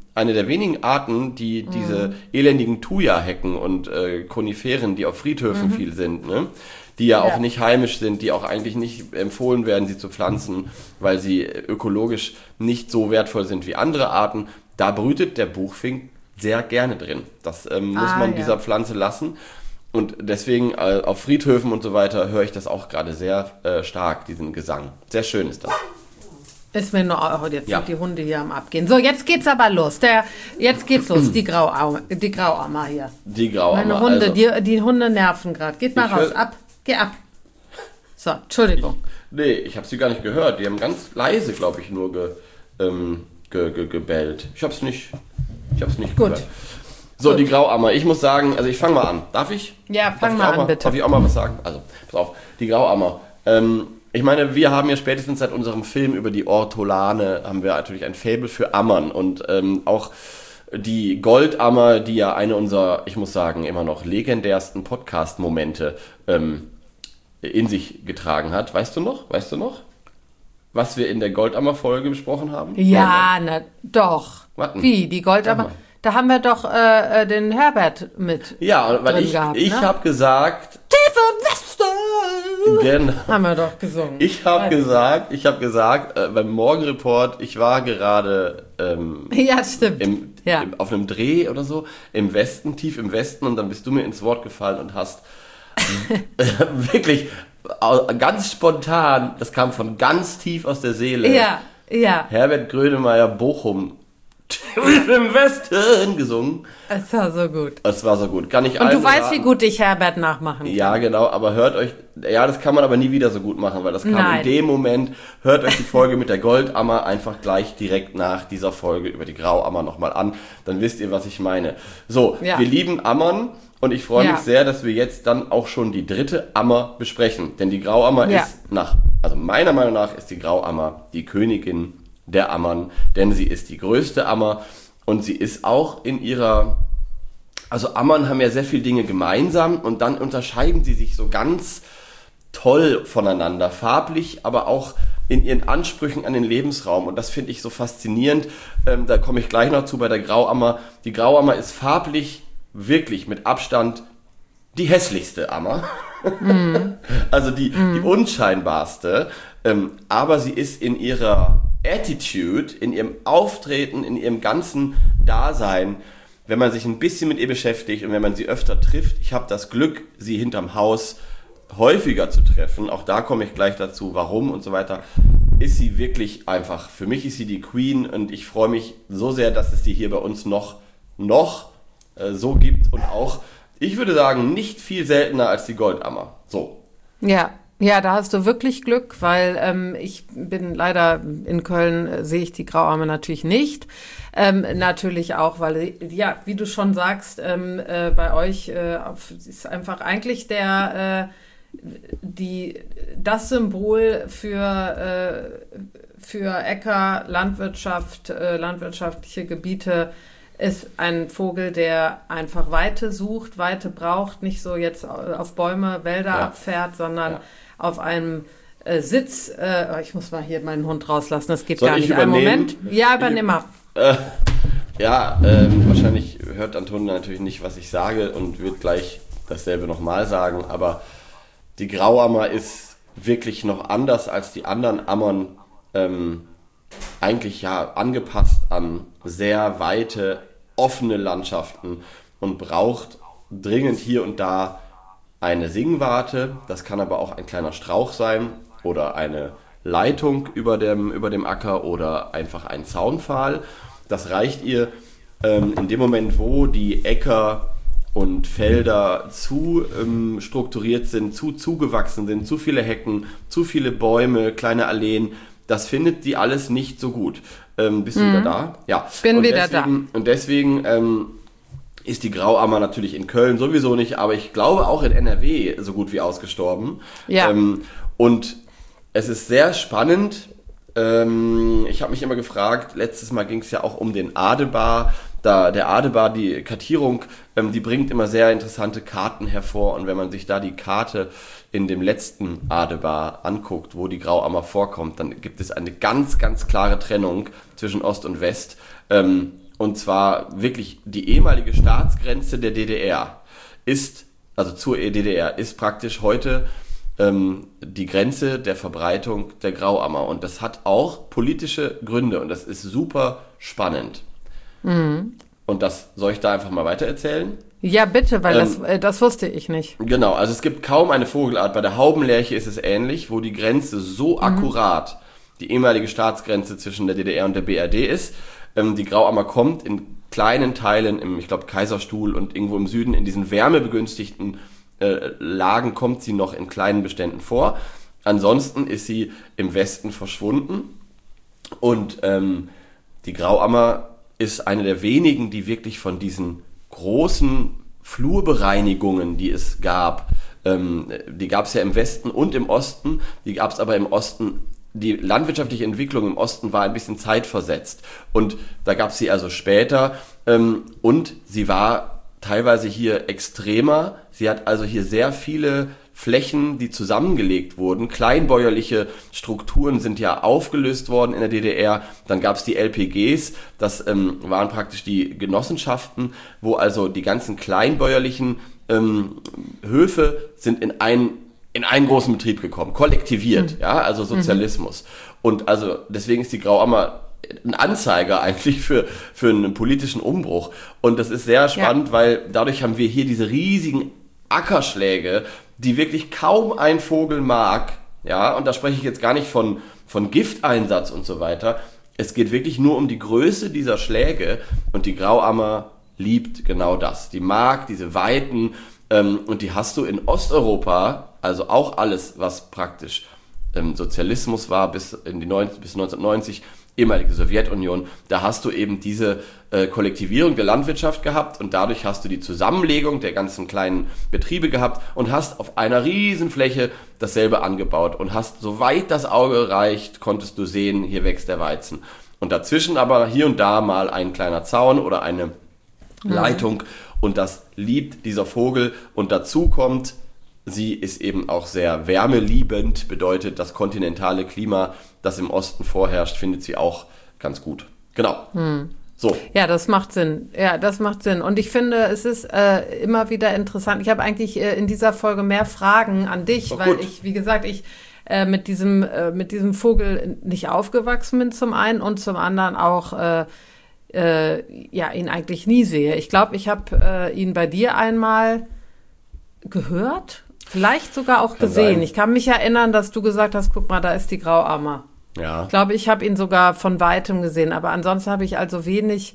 eine der wenigen Arten, die mhm. diese elendigen Thuja-Hecken und äh, Koniferen, die auf Friedhöfen mhm. viel sind, ne? Die ja, ja auch nicht heimisch sind, die auch eigentlich nicht empfohlen werden, sie zu pflanzen, weil sie ökologisch nicht so wertvoll sind wie andere Arten. Da brütet der Buchfink sehr gerne drin. Das ähm, muss ah, man ja. dieser Pflanze lassen. Und deswegen äh, auf Friedhöfen und so weiter höre ich das auch gerade sehr äh, stark, diesen Gesang. Sehr schön ist das. Ist mir nur, oh, jetzt ja. sind die Hunde hier am Abgehen. So, jetzt geht's aber los. Der, jetzt geht's los, die Grauammer, die Grauammer hier. Die Grauammer. Meine Hunde, also, die, die Hunde nerven gerade. Geht mal raus, ab, geh ab. So, Entschuldigung. Ich, nee, ich habe sie gar nicht gehört. Die haben ganz leise, glaube ich, nur ge, ähm, ge, ge, gebellt. Ich habe es nicht, ich hab's nicht Gut. gehört. So, Gut. Die Grauammer. Ich muss sagen, also ich fange mal an. Darf ich? Ja, fang mal an, mal, bitte. Darf ich auch mal was sagen? Also, pass auf. Die Grauammer. Ähm, ich meine, wir haben ja spätestens seit unserem Film über die Ortolane, haben wir natürlich ein Faible für Ammern. Und ähm, auch die Goldammer, die ja eine unserer, ich muss sagen, immer noch legendärsten Podcast-Momente ähm, in sich getragen hat. Weißt du noch? Weißt du noch? Was wir in der Goldammer-Folge besprochen haben? Ja, na doch. Warten. Wie, die Goldammer? Da haben wir doch äh, den Herbert mit Ja, weil drin ich, gehabt, ich ne? habe gesagt... Tiefe im Westen! Genau. Haben wir doch gesungen. Ich habe gesagt, ich habe gesagt, äh, beim Morgenreport, ich war gerade ähm, ja, stimmt. Im, ja. im, auf einem Dreh oder so, im Westen, tief im Westen, und dann bist du mir ins Wort gefallen und hast wirklich ganz spontan, das kam von ganz tief aus der Seele, ja, ja. Herbert Grönemeyer Bochum im Westen gesungen. Es war so gut. Es war so gut. Kann ich Und du weißt, raten. wie gut ich Herbert nachmachen kann. Ja, genau, aber hört euch, ja, das kann man aber nie wieder so gut machen, weil das kam Nein. in dem Moment. Hört euch die Folge mit der Goldammer einfach gleich direkt nach dieser Folge über die Grauammer nochmal an. Dann wisst ihr, was ich meine. So, ja. Wir lieben Ammern und ich freue ja. mich sehr, dass wir jetzt dann auch schon die dritte Ammer besprechen. Denn die Grauammer ja. ist nach, also meiner Meinung nach ist die Grauammer die Königin der Ammern, denn sie ist die größte Ammer. Und sie ist auch in ihrer, also Ammern haben ja sehr viele Dinge gemeinsam und dann unterscheiden sie sich so ganz toll voneinander, farblich, aber auch in ihren Ansprüchen an den Lebensraum. Und das finde ich so faszinierend. Ähm, da komme ich gleich noch zu bei der Grauammer. Die Grauammer ist farblich wirklich mit Abstand die hässlichste Ammer. Mm. Also die, mm. die unscheinbarste. Ähm, aber sie ist in ihrer Attitude, in ihrem Auftreten, in ihrem ganzen Dasein, wenn man sich ein bisschen mit ihr beschäftigt und wenn man sie öfter trifft, ich habe das Glück, sie hinterm Haus häufiger zu treffen, auch da komme ich gleich dazu, warum und so weiter, ist sie wirklich einfach, für mich ist sie die Queen und ich freue mich so sehr, dass es sie hier bei uns noch, noch äh, so gibt und auch, ich würde sagen, nicht viel seltener als die Goldammer. So. Ja. Ja, da hast du wirklich Glück, weil ähm, ich bin leider in Köln, äh, sehe ich die Grauammer natürlich nicht. Ähm, natürlich auch, weil, ja, wie du schon sagst, ähm, äh, bei euch äh, auf, ist einfach eigentlich der äh, die das Symbol für äh, für Äcker, Landwirtschaft, äh, landwirtschaftliche Gebiete. Ist ein Vogel, der einfach Weite sucht, Weite braucht, nicht so jetzt auf Bäume, Wälder ja. abfährt, sondern ja. auf einem äh, Sitz, äh, ich muss mal hier meinen Hund rauslassen, das geht Soll gar nicht. Einen Moment. Ja, übernimm mal. Äh, ja, ähm, wahrscheinlich hört Antonia natürlich nicht, was ich sage und wird gleich dasselbe nochmal sagen, aber die Grauammer ist wirklich noch anders als die anderen Ammern, ähm, eigentlich ja angepasst an sehr weite, offene Landschaften und braucht dringend hier und da eine Singwarte, das kann aber auch ein kleiner Strauch sein oder eine Leitung über dem, über dem Acker oder einfach ein Zaunpfahl. Das reicht ihr ähm, in dem Moment, wo die Äcker und Felder zu ähm, strukturiert sind, zu zugewachsen sind, zu viele Hecken, zu viele Bäume, kleine Alleen. Das findet die alles nicht so gut. Ähm, bist du mhm. wieder da? Ja. Bin und wieder deswegen, da. Und deswegen ähm, ist die Grauammer natürlich in Köln sowieso nicht, aber ich glaube auch in N R W so gut wie ausgestorben. Ja. Ähm, und es ist sehr spannend. Ähm, ich habe mich immer gefragt, letztes Mal ging es ja auch um den Adebar. Da der Adebar, die Kartierung, ähm, die bringt immer sehr interessante Karten hervor. Und wenn man sich da die Karte in dem letzten Adebar anguckt, wo die Grauammer vorkommt, dann gibt es eine ganz, ganz klare Trennung zwischen Ost und West. Ähm, und zwar wirklich die ehemalige Staatsgrenze der D D R ist, also zur D D R, ist praktisch heute ähm, die Grenze der Verbreitung der Grauammer. Und das hat auch politische Gründe und das ist super spannend. Mhm. Und das soll ich da einfach mal weitererzählen? Ja, bitte, weil ähm, das, äh, das wusste ich nicht. Genau, also es gibt kaum eine Vogelart. Bei der Haubenlerche ist es ähnlich, wo die Grenze so mhm. akkurat, die ehemalige Staatsgrenze zwischen der D D R und der B R D ist. Ähm, die Grauammer kommt in kleinen Teilen, im, ich glaube, Kaiserstuhl und irgendwo im Süden, in diesen wärmebegünstigten äh, Lagen kommt sie noch in kleinen Beständen vor. Ansonsten ist sie im Westen verschwunden. Und ähm, die Grauammer ist eine der wenigen, die wirklich von diesen großen Flurbereinigungen, die es gab, ähm, die gab es ja im Westen und im Osten, die gab es aber im Osten, die landwirtschaftliche Entwicklung im Osten war ein bisschen zeitversetzt und da gab es sie also später ähm, und sie war teilweise hier extremer, sie hat also hier sehr viele Flächen, die zusammengelegt wurden. Kleinbäuerliche Strukturen sind ja aufgelöst worden in der D D R. Dann gab es die L P Gs, das ähm, waren praktisch die Genossenschaften, wo also die ganzen kleinbäuerlichen ähm, Höfe sind in einen, in einen großen Betrieb gekommen, kollektiviert, mhm. ja, also Sozialismus. Mhm. Und also deswegen ist die Grauammer ein Anzeiger eigentlich für, für einen politischen Umbruch. Und das ist sehr spannend, ja. weil dadurch haben wir hier diese riesigen Ackerschläge, die wirklich kaum ein Vogel mag, ja, und da spreche ich jetzt gar nicht von, von Gifteinsatz und so weiter. Es geht wirklich nur um die Größe dieser Schläge und die Grauammer liebt genau das. Die mag diese Weiten ähm, und die hast du in Osteuropa, also auch alles, was praktisch ähm, Sozialismus war bis in die neunzig, bis neunzehnhundertneunzig, ehemalige Sowjetunion, da hast du eben diese äh, Kollektivierung der Landwirtschaft gehabt und dadurch hast du die Zusammenlegung der ganzen kleinen Betriebe gehabt und hast auf einer riesen Fläche dasselbe angebaut und hast, soweit das Auge reicht, konntest du sehen, hier wächst der Weizen. Und dazwischen aber hier und da mal ein kleiner Zaun oder eine mhm. Leitung und das liebt dieser Vogel und dazu kommt, sie ist eben auch sehr wärmeliebend, bedeutet das kontinentale Klima, das im Osten vorherrscht, findet sie auch ganz gut. Genau. Hm. So. Ja, das macht Sinn. Ja, das macht Sinn. Und ich finde, es ist äh, immer wieder interessant. Ich habe eigentlich äh, in dieser Folge mehr Fragen an dich, weil gut. ich, wie gesagt, ich äh, mit diesem äh, mit diesem Vogel nicht aufgewachsen bin zum einen und zum anderen auch äh, äh, ja ihn eigentlich nie sehe. Ich glaube, ich habe äh, ihn bei dir einmal gehört. Vielleicht sogar auch kann gesehen. Sein. Ich kann mich erinnern, dass du gesagt hast, guck mal, da ist die Grauammer. Ja. Ich glaube, ich habe ihn sogar von Weitem gesehen. Aber ansonsten habe ich also wenig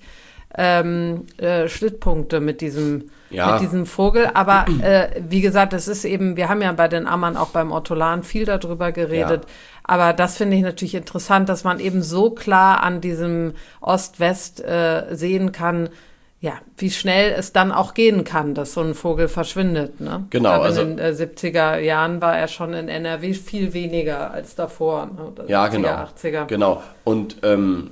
ähm, äh, Schnittpunkte mit diesem, ja. mit diesem Vogel. Aber äh, wie gesagt, das ist eben, wir haben ja bei den Ammern auch beim Ortolan viel darüber geredet. Ja. Aber das finde ich natürlich interessant, dass man eben so klar an diesem Ost-West äh, sehen kann, ja, wie schnell es dann auch gehen kann, dass so ein Vogel verschwindet. Ne? Genau. Aber also in den äh, siebziger Jahren war er schon in N R W viel weniger als davor. Ne? Ja, genau. siebziger, achtziger. Genau. Und ähm,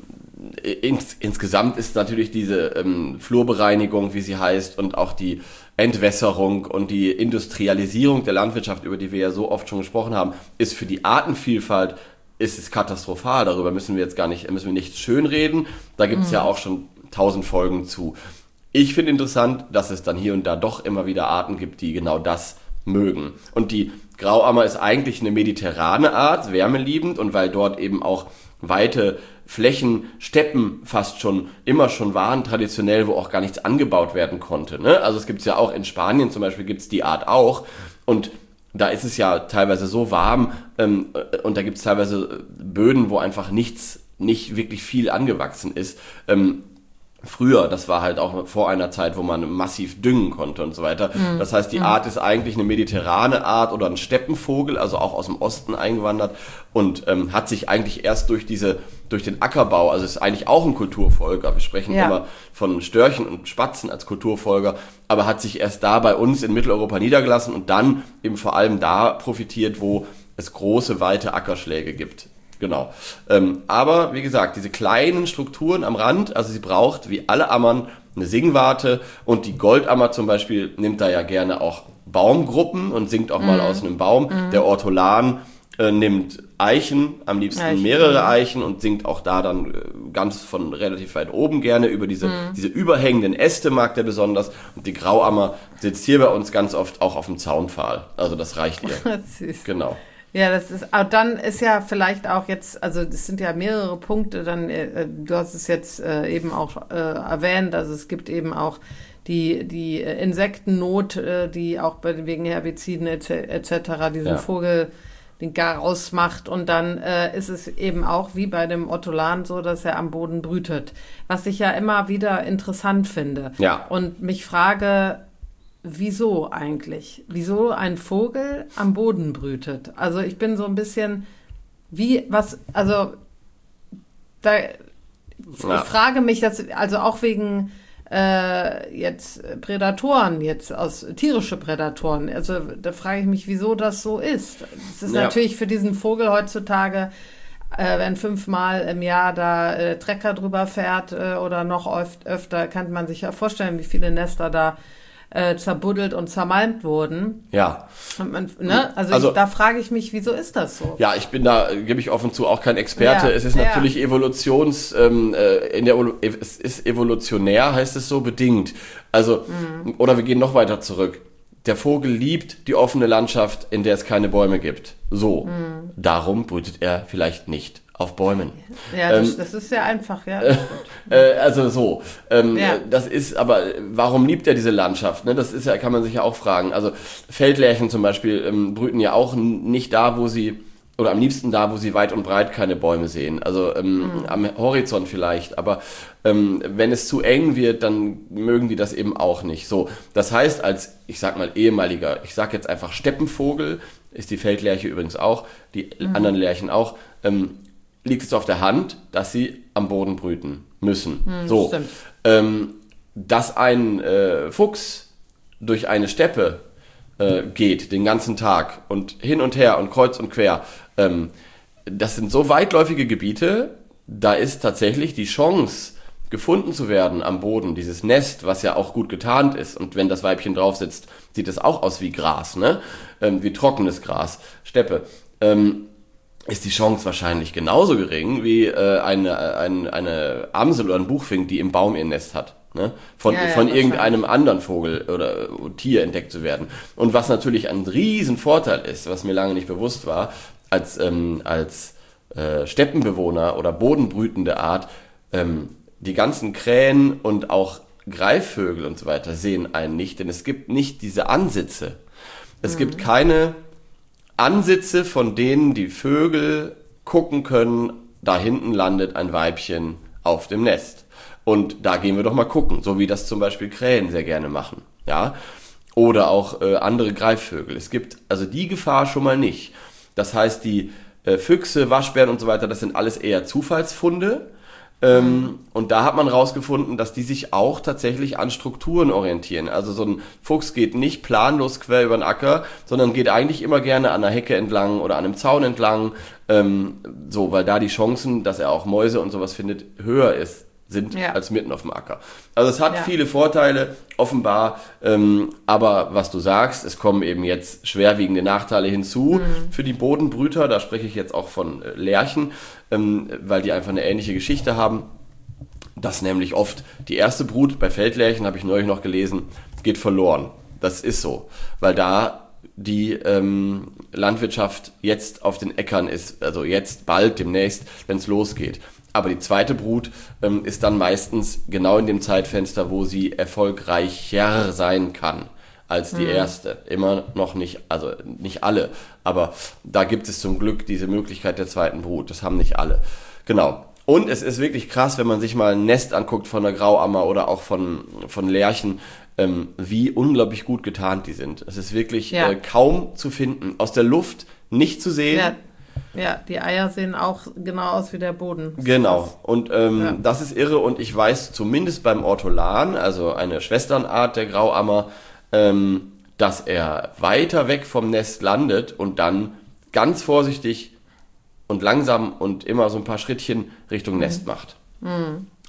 ins, insgesamt ist natürlich diese ähm, Flurbereinigung, wie sie heißt, und auch die Entwässerung und die Industrialisierung der Landwirtschaft, über die wir ja so oft schon gesprochen haben, ist für die Artenvielfalt ist es katastrophal. Darüber müssen wir jetzt gar nicht, müssen wir nicht schönreden. Da gibt es mhm. ja auch schon tausend Folgen zu. Ich finde interessant, dass es dann hier und da doch immer wieder Arten gibt, die genau das mögen. Und die Grauammer ist eigentlich eine mediterrane Art, wärmeliebend, und weil dort eben auch weite Flächen, Steppen fast schon, immer schon waren, traditionell, wo auch gar nichts angebaut werden konnte. Ne? Also es gibt es ja auch in Spanien zum Beispiel, gibt es die Art auch. Und da ist es ja teilweise so warm ähm, und da gibt es teilweise Böden, wo einfach nichts, nicht wirklich viel angewachsen ist. Ähm, Früher, das war halt auch vor einer Zeit, wo man massiv düngen konnte und so weiter. Mhm. Das heißt, die mhm. Art ist eigentlich eine mediterrane Art oder ein Steppenvogel, also auch aus dem Osten eingewandert und ähm, hat sich eigentlich erst durch diese, durch den Ackerbau, also ist eigentlich auch ein Kulturfolger. Wir sprechen ja. immer von Störchen und Spatzen als Kulturfolger, aber hat sich erst da bei uns in Mitteleuropa niedergelassen und dann eben vor allem da profitiert, wo es große, weite Ackerschläge gibt. Genau. Ähm, aber wie gesagt, diese kleinen Strukturen am Rand, also sie braucht wie alle Ammern eine Singwarte, und die Goldammer zum Beispiel nimmt da ja gerne auch Baumgruppen und singt auch mhm. mal aus einem Baum. Mhm. Der Ortolan äh, nimmt Eichen, am liebsten Eichen, mehrere ja. Eichen und singt auch da dann äh, ganz von relativ weit oben gerne über diese, mhm. diese überhängenden Äste mag der besonders. Und die Grauammer sitzt hier bei uns ganz oft auch auf dem Zaunpfahl. Also das reicht ihr. Süß. Genau. Ja, das ist, aber dann ist ja vielleicht auch jetzt, also es sind ja mehrere Punkte, dann, äh, du hast es jetzt äh, eben auch äh, erwähnt, also es gibt eben auch die, die Insektennot, äh, die auch bei, wegen Herbiziden et cetera diesen ja. Vogel den gar ausmacht und dann äh, ist es eben auch wie bei dem Ortolan so, dass er am Boden brütet, was ich ja immer wieder interessant finde ja. und mich frage, wieso eigentlich? Wieso ein Vogel am Boden brütet? Also ich bin so ein bisschen, wie, was, also da, ja. ich frage mich, dass, also auch wegen äh, jetzt Prädatoren, jetzt aus tierische Prädatoren, also da frage ich mich, wieso das so ist. Es ist ja. natürlich für diesen Vogel heutzutage, äh, wenn fünfmal im Jahr da äh, Trecker drüber fährt äh, oder noch öf- öfter, kann man sich ja vorstellen, wie viele Nester da Äh, zerbuddelt und zermalmt wurden. Ja. Und man, ne? Also, also ich, da frage ich mich, wieso ist das so? Ja, ich bin da, gebe ich offen zu, auch kein Experte. Ja, es ist ja. natürlich Evolutions, ähm, äh, in der, es ist evolutionär, heißt es so, bedingt. Also, mhm. oder wir gehen noch weiter zurück. Der Vogel liebt die offene Landschaft, in der es keine Bäume gibt. So. Mhm. Darum brütet er vielleicht nicht auf Bäumen. Ja, das, ähm, das ist sehr einfach, ja. Äh, also so. Ähm, ja. Das ist, aber warum liebt er diese Landschaft? Ne? Das ist ja, kann man sich ja auch fragen. Also Feldlärchen zum Beispiel ähm, brüten ja auch nicht da, wo sie, oder am liebsten da, wo sie weit und breit keine Bäume sehen. Also ähm, mhm. am Horizont vielleicht. Aber ähm, wenn es zu eng wird, dann mögen die das eben auch nicht. So, das heißt, als, ich sag mal, ehemaliger, ich sag jetzt einfach Steppenvogel, ist die Feldlerche übrigens auch, die mhm. anderen Lerchen auch, ähm, liegt es auf der Hand, dass sie am Boden brüten müssen. Hm, so, ähm, dass ein äh, Fuchs durch eine Steppe äh, geht den ganzen Tag und hin und her und kreuz und quer, ähm, das sind so weitläufige Gebiete, da ist tatsächlich die Chance, gefunden zu werden am Boden, dieses Nest, was ja auch gut getarnt ist, und wenn das Weibchen drauf sitzt, sieht es auch aus wie Gras, ne? Ähm, wie trockenes Gras, Steppe. Ähm, ist die Chance wahrscheinlich genauso gering wie äh, eine, eine, eine Amsel oder ein Buchfink, die im Baum ihr Nest hat. Ne? Von, ja, ja, von irgendeinem anderen Vogel oder Tier entdeckt zu werden. Und was natürlich ein riesen Vorteil ist, was mir lange nicht bewusst war, als, ähm, als äh, Steppenbewohner oder bodenbrütende Art, ähm, die ganzen Krähen und auch Greifvögel und so weiter sehen einen nicht, denn es gibt nicht diese Ansitze. Es mhm. gibt keine Ansitze, von denen die Vögel gucken können, da hinten landet ein Weibchen auf dem Nest. Und da gehen wir doch mal gucken, so wie das zum Beispiel Krähen sehr gerne machen. Ja? Oder auch äh, andere Greifvögel. Es gibt also die Gefahr schon mal nicht. Das heißt, die äh, Füchse, Waschbären und so weiter, das sind alles eher Zufallsfunde. Ähm, und da hat man rausgefunden, dass die sich auch tatsächlich an Strukturen orientieren. Also so ein Fuchs geht nicht planlos quer über den Acker, sondern geht eigentlich immer gerne an einer Hecke entlang oder an einem Zaun entlang, ähm, so, weil da die Chancen, dass er auch Mäuse und sowas findet, höher ist, sind ja. als mitten auf dem Acker. Also es hat ja. viele Vorteile, offenbar, ähm, aber was du sagst, es kommen eben jetzt schwerwiegende Nachteile hinzu mhm. für die Bodenbrüter, da spreche ich jetzt auch von äh, Lerchen, ähm, weil die einfach eine ähnliche Geschichte haben, dass nämlich oft die erste Brut bei Feldlerchen, habe ich neulich noch gelesen, geht verloren. Das ist so, weil da die ähm, Landwirtschaft jetzt auf den Äckern ist, also jetzt bald, demnächst, wenn es losgeht. Aber die zweite Brut ähm, ist dann meistens genau in dem Zeitfenster, wo sie erfolgreicher sein kann als die mhm. erste. Immer noch nicht, also nicht alle, aber da gibt es zum Glück diese Möglichkeit der zweiten Brut. Das haben nicht alle. Genau. Und es ist wirklich krass, wenn man sich mal ein Nest anguckt von der Grauammer oder auch von, von Lerchen, ähm, wie unglaublich gut getarnt die sind. Es ist wirklich ja. äh, kaum zu finden. Aus der Luft nicht zu sehen. Ja. Ja, die Eier sehen auch genau aus wie der Boden. Genau, und ähm, ja. das ist irre, und ich weiß zumindest beim Ortolan, also eine Schwesternart der Grauammer, ähm, dass er weiter weg vom Nest landet und dann ganz vorsichtig und langsam und immer so ein paar Schrittchen Richtung mhm. Nest macht. Mhm.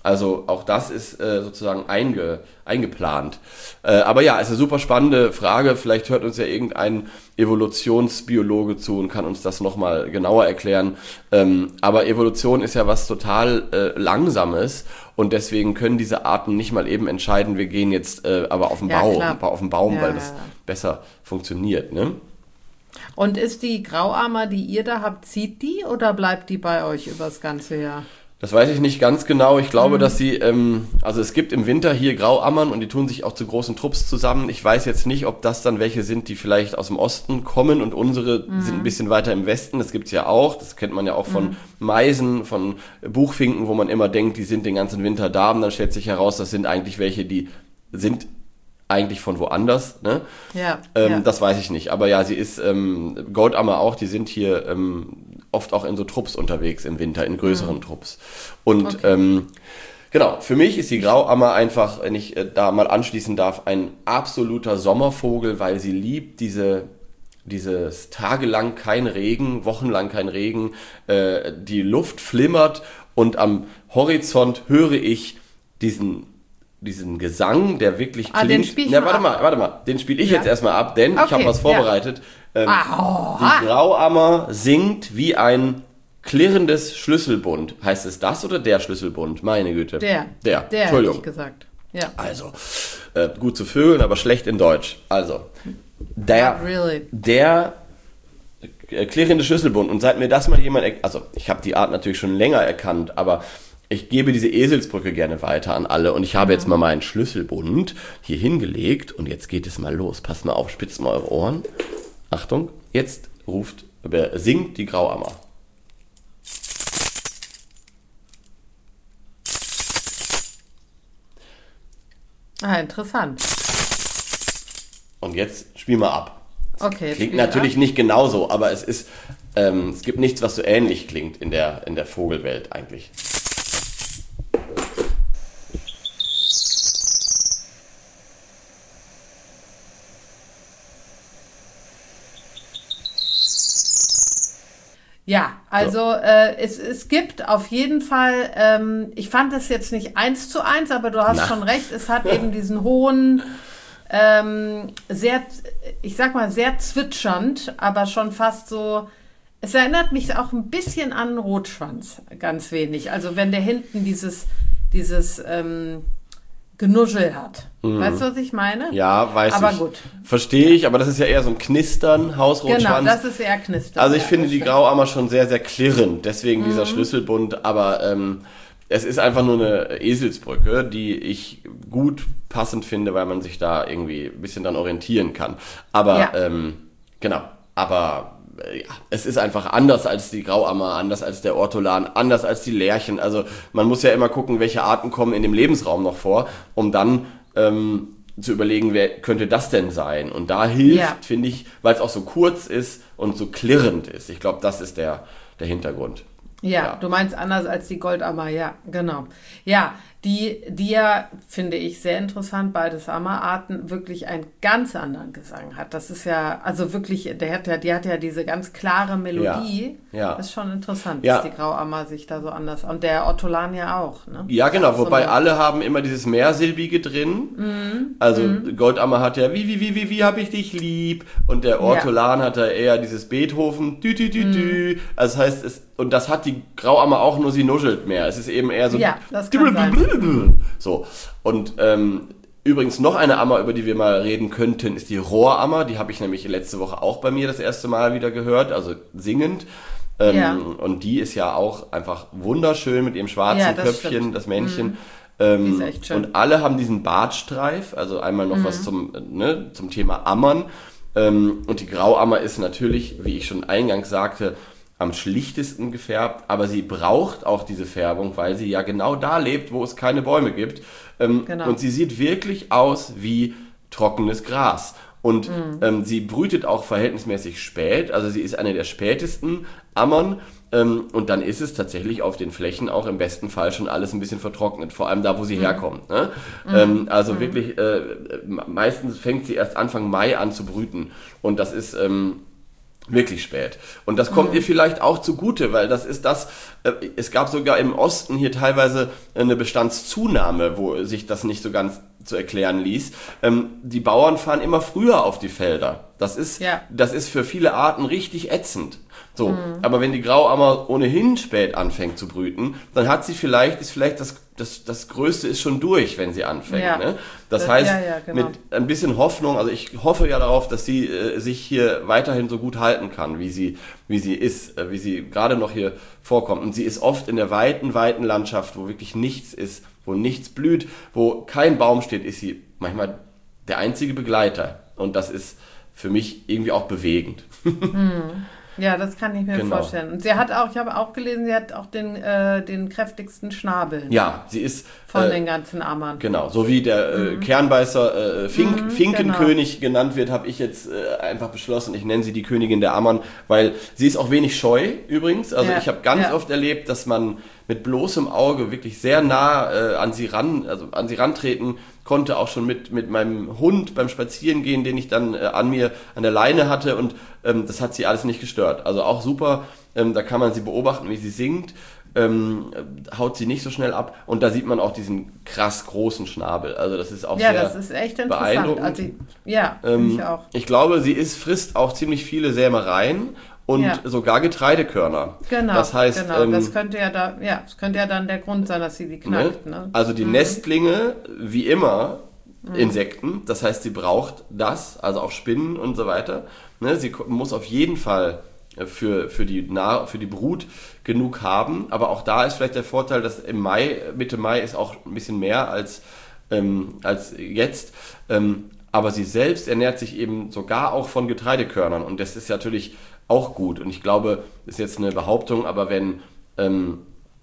Also auch das ist äh, sozusagen einge, eingeplant. Äh, aber ja, ist eine super spannende Frage. Vielleicht hört uns ja irgendein Evolutionsbiologe zu und kann uns das nochmal genauer erklären. Ähm, aber Evolution ist ja was total äh, Langsames und deswegen können diese Arten nicht mal eben entscheiden, wir gehen jetzt äh, aber auf den Ja, Baum, klar. auf den Baum, Ja, weil ja, das ja. besser funktioniert, ne? Und ist die Grauammer, die ihr da habt, zieht die oder bleibt die bei euch übers ganze Jahr? Das weiß ich nicht ganz genau. Ich glaube, mhm. dass sie, ähm, also es gibt im Winter hier Grauammern und die tun sich auch zu großen Trupps zusammen. Ich weiß jetzt nicht, ob das dann welche sind, die vielleicht aus dem Osten kommen und unsere mhm. sind ein bisschen weiter im Westen. Das gibt's ja auch. Das kennt man ja auch von mhm. Meisen, von Buchfinken, wo man immer denkt, die sind den ganzen Winter da. Und dann stellt sich heraus, das sind eigentlich welche, die sind eigentlich von woanders, ne? Ja, ähm, ja. Das weiß ich nicht. Aber ja, sie ist, ähm, Goldammer auch, die sind hier ähm, oft auch in so Trupps unterwegs im Winter, in größeren mhm. Trupps. Und Okay. ähm, genau, für mich ist die Grauammer einfach, wenn ich äh, da mal anschließen darf, ein absoluter Sommervogel, weil sie liebt diese dieses tagelang kein Regen, wochenlang kein Regen, äh, die Luft flimmert und am Horizont höre ich diesen diesen Gesang, der wirklich klingt. Ah, den spiel ich Na, mal warte ab. mal, warte mal, den spiele ich Ja. jetzt erstmal ab, denn Okay, ich habe was vorbereitet. Ähm, Ah, oh, die Grauammer singt wie ein klirrendes Schlüsselbund. Heißt es das oder der Schlüsselbund? Meine Güte. Der. Der. Der hätte Entschuldigung. ich gesagt. Ja. Also, äh, gut zu Vögeln, aber schlecht in Deutsch. Also, der, Not really. der äh, klirrende Schlüsselbund. Und seit mir das mal jemand, er- also ich habe die Art natürlich schon länger erkannt, aber ich gebe diese Eselsbrücke gerne weiter an alle. Und ich habe jetzt mal meinen Schlüsselbund hier hingelegt und jetzt geht es mal los. Passt mal auf, spitzt mal eure Ohren. Achtung, jetzt ruft, äh, singt die Grauammer. Ah, interessant. Und jetzt spiel mal ab. Okay. jetzt Klingt spiel ich natürlich ab. nicht genauso, aber es ist, ähm, es gibt nichts, was so ähnlich klingt in der, in der Vogelwelt eigentlich. Ja, also äh, es, es gibt auf jeden Fall, ähm, ich fand es jetzt nicht eins zu eins, aber du hast Na. schon recht, es hat eben diesen hohen, ähm, sehr, ich sag mal, sehr zwitschernd, aber schon fast so, es erinnert mich auch ein bisschen an Rotschwanz, ganz wenig. Also wenn der hinten dieses, dieses ähm, Genuschel hat. Weißt du, was ich meine? Ja, weiß Aber ich. gut. Verstehe ich, aber das ist ja eher so ein Knistern, Hausrotschwanz. Genau, das ist eher knistern. Also ich ja, finde das die stimmt. Grauammer schon sehr, sehr klirrend, deswegen Mhm. dieser Schlüsselbund, aber ähm, es ist einfach nur eine Eselsbrücke, die ich gut passend finde, weil man sich da irgendwie ein bisschen dran orientieren kann. Aber, Ja. ähm, genau, aber äh, ja, es ist einfach anders als die Grauammer, anders als der Ortolan, anders als die Lerchen. Also man muss ja immer gucken, welche Arten kommen in dem Lebensraum noch vor, um dann ähm, zu überlegen, wer könnte das denn sein? Und da hilft, Ja. finde ich, weil es auch so kurz ist und so klirrend ist. Ich glaube, das ist der, der Hintergrund. Ja, Ja. du meinst anders als die Goldammer, ja, genau. Ja, die, die ja, finde ich sehr interessant, beides Ammerarten, wirklich einen ganz anderen Gesang hat. Das ist ja, also wirklich, der hat ja, die hat ja diese ganz klare Melodie. Ja, ja. Das ist schon interessant, Ja. dass die Grauammer sich da so anders, und der Ortolan ja auch, ne? Ja, genau, Auch so wobei eine- alle haben immer dieses Mehrsilbige drin. Also Goldammer hat ja wie, wie, wie, wie, wie hab ich dich lieb? Und der Ortolan hat da eher dieses Beethoven, dü, dü, dü, dü. Also das heißt, es, und das hat die Grauammer auch, nur sie nuschelt mehr. Es ist eben eher so... Ja, das kann sein. So, und ähm, übrigens noch eine Ammer, über die wir mal reden könnten, ist die Rohrammer. Die habe ich nämlich letzte Woche auch bei mir das erste Mal wieder gehört, also singend. Ähm, Ja. Und die ist ja auch einfach wunderschön mit ihrem schwarzen Ja, das Köpfchen, stimmt. das Männchen. Mhm. Ähm, Die ist echt schön. Und alle haben diesen Bartstreif, also einmal noch Mhm. was zum, äh, ne, zum Thema Ammern. Ähm, und die Grauammer ist natürlich, wie ich schon eingangs sagte, am schlichtesten gefärbt, aber sie braucht auch diese Färbung, weil sie ja genau da lebt, wo es keine Bäume gibt. Ähm, Genau. Und sie sieht wirklich aus wie trockenes Gras. Und Mhm. ähm, sie brütet auch verhältnismäßig spät, also sie ist eine der spätesten Ammern. Ähm, und dann ist es tatsächlich auf den Flächen auch im besten Fall schon alles ein bisschen vertrocknet, vor allem da, wo sie herkommt. Ne? Ähm, also wirklich, äh, meistens fängt sie erst Anfang Mai an zu brüten. Und das ist... Ähm, Wirklich spät. Und das kommt mhm. ihr vielleicht auch zugute, weil das ist das, äh, es gab sogar im Osten hier teilweise eine Bestandszunahme, wo sich das nicht so ganz zu erklären ließ. Ähm, die Bauern fahren immer früher auf die Felder. Das ist, ja. das ist für viele Arten richtig ätzend. So, mhm. aber wenn die Grauammer ohnehin spät anfängt zu brüten, dann hat sie vielleicht, ist vielleicht das, das, das Größte ist schon durch, wenn sie anfängt. Ja. Ne? Das, das heißt, ja, ja, genau. mit ein bisschen Hoffnung, also ich hoffe ja darauf, dass sie äh, sich hier weiterhin so gut halten kann, wie sie, wie sie ist, äh, wie sie gerade noch hier vorkommt. Und sie ist oft in der weiten, weiten Landschaft, wo wirklich nichts ist, wo nichts blüht, wo kein Baum steht, ist sie manchmal der einzige Begleiter. Und das ist für mich irgendwie auch bewegend. Mhm. Ja, das kann ich mir genau. vorstellen. Und sie hat auch, ich habe auch gelesen, sie hat auch den, äh, den kräftigsten Schnabel. Ja, sie ist... Von äh, den ganzen Ammern. Genau, so wie der mhm. äh, Kernbeißer äh, Fink, mhm, Finkenkönig genau. genannt wird, habe ich jetzt äh, einfach beschlossen, ich nenne sie die Königin der Ammern, weil sie ist auch wenig scheu übrigens. Also ja. ich habe ganz ja. oft erlebt, dass man mit bloßem Auge wirklich sehr nah äh, an sie ran, also an sie rantreten konnte, auch schon mit mit meinem Hund beim Spazierengehen, den ich dann äh, an mir an der Leine hatte, und ähm, das hat sie alles nicht gestört. Also auch super, ähm, da kann man sie beobachten, wie sie singt, ähm, haut sie nicht so schnell ab, und da sieht man auch diesen krass großen Schnabel. Also das ist auch ja, sehr das ist echt interessant. beeindruckend. Also, ja, ähm, ich auch. Ich glaube, sie ist, frisst auch ziemlich viele Sämereien und ja. sogar Getreidekörner. Genau, das heißt, genau. Ähm, das könnte ja da, ja, das könnte ja dann der Grund sein, dass sie die knackt. Ne? Ne? Also die mhm. Nestlinge, wie immer, mhm. Insekten. Das heißt, sie braucht das, also auch Spinnen und so weiter. Ne? Sie muss auf jeden Fall für für die nah für die Brut genug haben. Aber auch da ist vielleicht der Vorteil, dass im Mai, Mitte Mai ist auch ein bisschen mehr als ähm, als jetzt. Ähm, aber sie selbst ernährt sich eben sogar auch von Getreidekörnern, und das ist natürlich auch gut. Und ich glaube, das ist jetzt eine Behauptung, aber wenn ähm,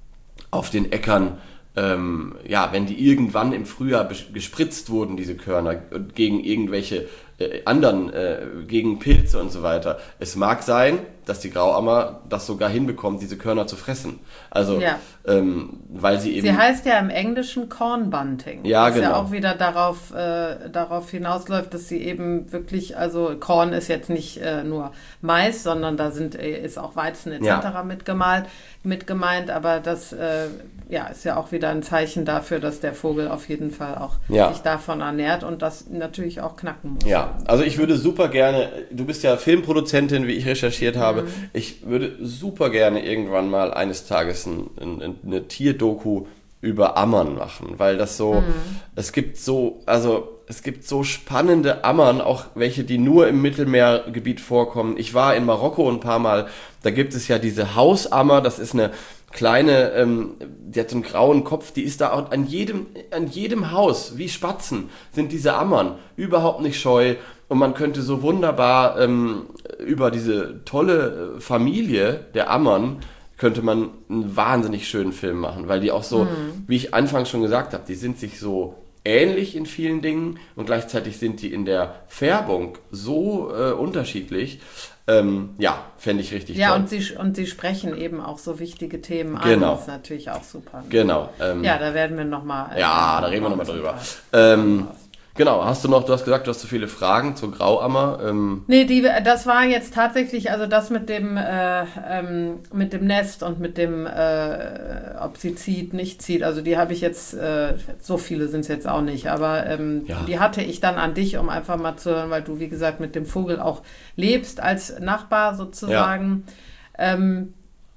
auf den Äckern, ähm, ja, wenn die irgendwann im Frühjahr bes- gespritzt wurden, diese Körner, gegen irgendwelche äh, anderen, äh, gegen Pilze und so weiter, es mag sein, dass die Grauammer das sogar hinbekommt, diese Körner zu fressen. Also, ja. ähm, weil sie eben... Sie heißt ja im Englischen Corn Bunting. Ja, was genau. ja auch wieder darauf, äh, darauf hinausläuft, dass sie eben wirklich, also Korn ist jetzt nicht äh, nur Mais, sondern da sind ist auch Weizen et cetera ja. mitgemalt, mit gemeint, aber das äh, ja, ist ja auch wieder ein Zeichen dafür, dass der Vogel auf jeden Fall auch ja. sich davon ernährt und das natürlich auch knacken muss. Ja, also ich würde super gerne, du bist ja Filmproduzentin, wie ich recherchiert habe, ich würde super gerne irgendwann mal eines Tages ein, ein, eine Tierdoku über Ammern machen, weil das so, mhm. es gibt so, also es gibt so spannende Ammern, auch welche, die nur im Mittelmeergebiet vorkommen. Ich war in Marokko ein paar Mal, da gibt es ja diese Hausammer, das ist eine kleine, ähm, die hat so einen grauen Kopf, die ist da auch an jedem, an jedem Haus, wie Spatzen, sind diese Ammern, überhaupt nicht scheu. Und man könnte so wunderbar ähm, über diese tolle Familie der Ammern, könnte man einen wahnsinnig schönen Film machen, weil die auch so, mhm. wie ich anfangs schon gesagt habe, die sind sich so ähnlich in vielen Dingen und gleichzeitig sind die in der Färbung so äh, unterschiedlich. Ähm, ja, fände ich richtig ja, toll. Ja, und sie, und sie sprechen eben auch so wichtige Themen an. Genau. Das ist natürlich auch super. Ne? Genau. Ähm, ja, da werden wir nochmal... Äh, ja, da reden wir nochmal drüber. Ähm, genau, hast du noch, du hast gesagt, du hast so viele Fragen zur Grauammer. Ähm. Nee, die, das war jetzt tatsächlich, also das mit dem, äh, ähm, mit dem Nest und mit dem, äh, ob sie zieht, nicht zieht, also die habe ich jetzt, äh, so viele sind es jetzt auch nicht, aber ähm, ja. die hatte ich dann an dich, um einfach mal zu hören, weil du, wie gesagt, mit dem Vogel auch lebst als Nachbar sozusagen. Ja. Ähm,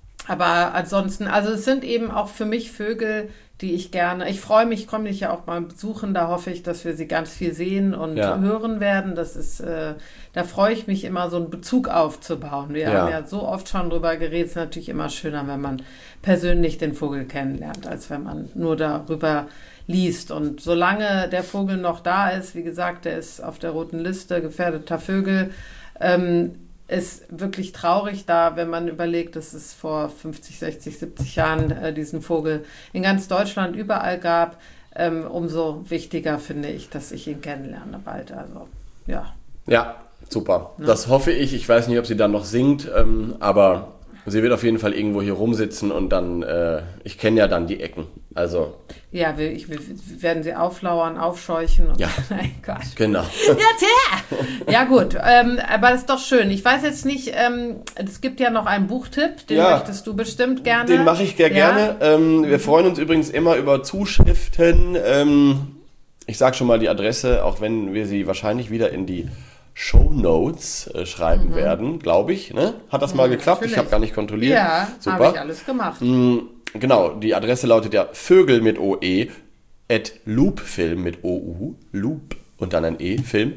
aber ansonsten, also es sind eben auch für mich Vögel, die ich gerne, ich freue mich, komme dich ja auch mal besuchen, da hoffe ich, dass wir sie ganz viel sehen und ja. hören werden. Das ist, äh, da freue ich mich immer, so einen Bezug aufzubauen. Wir ja. haben ja so oft schon drüber geredet, es ist natürlich immer schöner, wenn man persönlich den Vogel kennenlernt, als wenn man nur darüber liest. Und solange der Vogel noch da ist, wie gesagt, der ist auf der roten Liste gefährdeter Vögel, ähm, ist wirklich traurig da, wenn man überlegt, dass es vor fünfzig, sechzig, siebzig Jahren äh, diesen Vogel in ganz Deutschland überall gab. Ähm, umso wichtiger finde ich, dass ich ihn kennenlerne bald. Also, ja. Ja, super. Ja. Das hoffe ich. Ich weiß nicht, ob sie dann noch singt, ähm, aber Sie wird auf jeden Fall irgendwo hier rumsitzen und dann, äh, ich kenne ja dann die Ecken. Also. Ja, wir, ich, wir werden sie auflauern, aufscheuchen. Und ja, nein, Gott. Genau. Ja, ja gut, ähm, aber das ist doch schön. Ich weiß jetzt nicht, ähm, es gibt ja noch einen Buchtipp, den ja, möchtest du bestimmt gerne. Den mache ich sehr ja. gerne. Ähm, wir freuen uns übrigens immer über Zuschriften. Ähm, ich sage schon mal die Adresse, auch wenn wir sie wahrscheinlich wieder in die Shownotes äh, schreiben mhm. werden, glaube ich. Ne? Hat das mal ja, geklappt? Natürlich. Ich habe gar nicht kontrolliert. Ja, habe ich alles gemacht. Mhm, genau, die Adresse lautet ja Vögel mit O E at loopfilm mit O U, loop und dann ein E,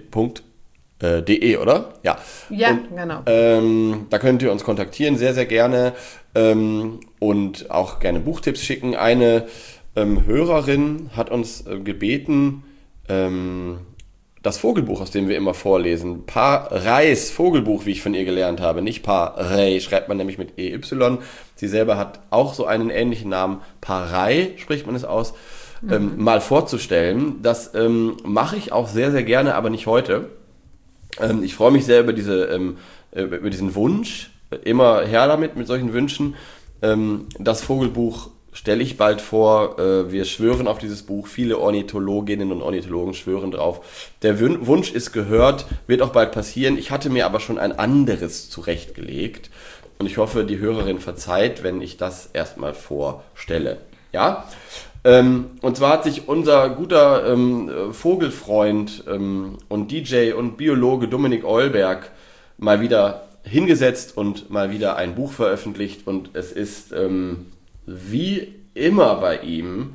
film.de, oder? Ja, ja und, genau. Ähm, da könnt ihr uns kontaktieren, sehr, sehr gerne ähm, und auch gerne Buchtipps schicken. Eine ähm, Hörerin hat uns äh, gebeten, ähm, das Vogelbuch, aus dem wir immer vorlesen, Pareis Vogelbuch, wie ich von ihr gelernt habe, nicht Parei, schreibt man nämlich mit E Y. Sie selber hat auch so einen ähnlichen Namen, Parei spricht man es aus, mhm. ähm, mal vorzustellen. Das ähm, mache ich auch sehr, sehr gerne, aber nicht heute. Ähm, ich freue mich sehr über, diese, ähm, über diesen Wunsch, immer her damit, mit solchen Wünschen. Ähm, das Vogelbuch stelle ich bald vor, äh, wir schwören auf dieses Buch, viele Ornithologinnen und Ornithologen schwören drauf. Der Wün- Wunsch ist gehört, wird auch bald passieren. Ich hatte mir aber schon ein anderes zurechtgelegt und ich hoffe, die Hörerin verzeiht, wenn ich das erstmal vorstelle. Ja? Ähm, und zwar hat sich unser guter ähm, Vogelfreund ähm, und D J und Biologe Dominik Eulberg mal wieder hingesetzt und mal wieder ein Buch veröffentlicht und es ist ähm, wie immer bei ihm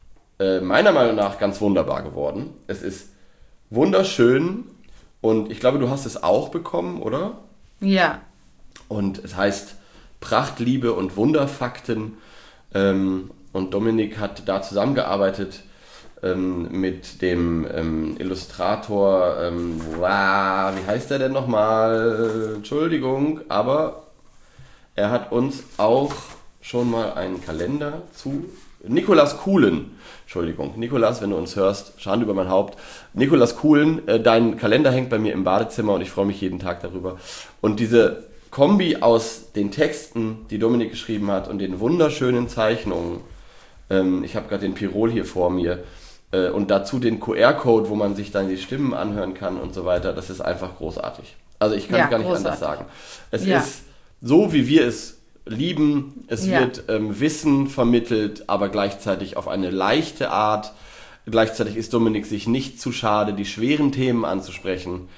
äh, meiner Meinung nach ganz wunderbar geworden. Es ist wunderschön und ich glaube, du hast es auch bekommen, oder? Ja. Und es heißt Prachtliebe und Wunderfakten ähm, und Dominik hat da zusammengearbeitet ähm, mit dem ähm, Illustrator, ähm, wow, wie heißt der denn nochmal? Entschuldigung, aber er hat uns auch schon mal einen Kalender zu Nikolas Kuhlen. Entschuldigung, Nikolas, wenn du uns hörst, Schande über mein Haupt. Nikolas Kuhlen, äh, dein Kalender hängt bei mir im Badezimmer und ich freue mich jeden Tag darüber. Und diese Kombi aus den Texten, die Dominik geschrieben hat und den wunderschönen Zeichnungen, ähm, ich habe gerade den Pirol hier vor mir, äh, und dazu den Q R-Code, wo man sich dann die Stimmen anhören kann und so weiter, das ist einfach großartig. Also ich kann es ja, gar nicht großartig. anders sagen. Es ja. ist so, wie wir es lieben, es ja. wird ähm, Wissen vermittelt, aber gleichzeitig auf eine leichte Art. Gleichzeitig ist Dominik sich nicht zu schade, die schweren Themen anzusprechen,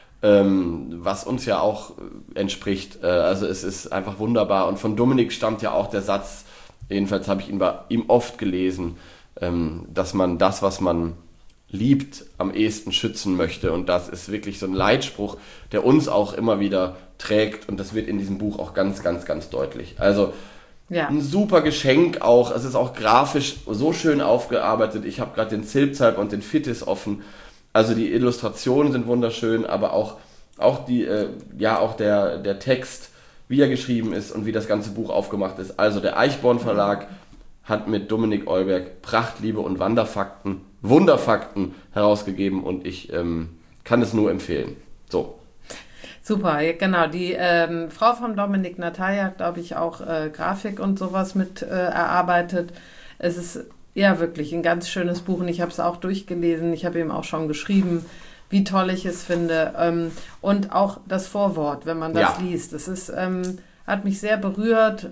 ähm, was uns ja auch äh, entspricht. Äh, also es ist einfach wunderbar. Und von Dominik stammt ja auch der Satz, jedenfalls habe ich ihn bei ihm oft gelesen, ähm, dass man das, was man liebt, am ehesten schützen möchte. Und das ist wirklich so ein Leitspruch, der uns auch immer wieder trägt. Und das wird in diesem Buch auch ganz, ganz, ganz deutlich. Also ja. ein super Geschenk auch. Es ist auch grafisch so schön aufgearbeitet. Ich habe gerade den Zilpzalp und den Fittis offen. Also die Illustrationen sind wunderschön, aber auch, auch, die, äh, ja, auch der, der Text, wie er geschrieben ist und wie das ganze Buch aufgemacht ist. Also der Eichborn Verlag hat mit Dominik Eulberg Prachtliebe und Wanderfakten, Wunderfakten herausgegeben und ich ähm, kann es nur empfehlen. So. Super, ja, genau. Die ähm, Frau von Dominik, Natalia, hat, glaube ich, auch äh, Grafik und sowas mit äh, erarbeitet. Es ist ja wirklich ein ganz schönes Buch und ich habe es auch durchgelesen. Ich habe ihm auch schon geschrieben, wie toll ich es finde. Ähm, und auch das Vorwort, wenn man das ja. liest. Es ist, ähm, hat mich sehr berührt.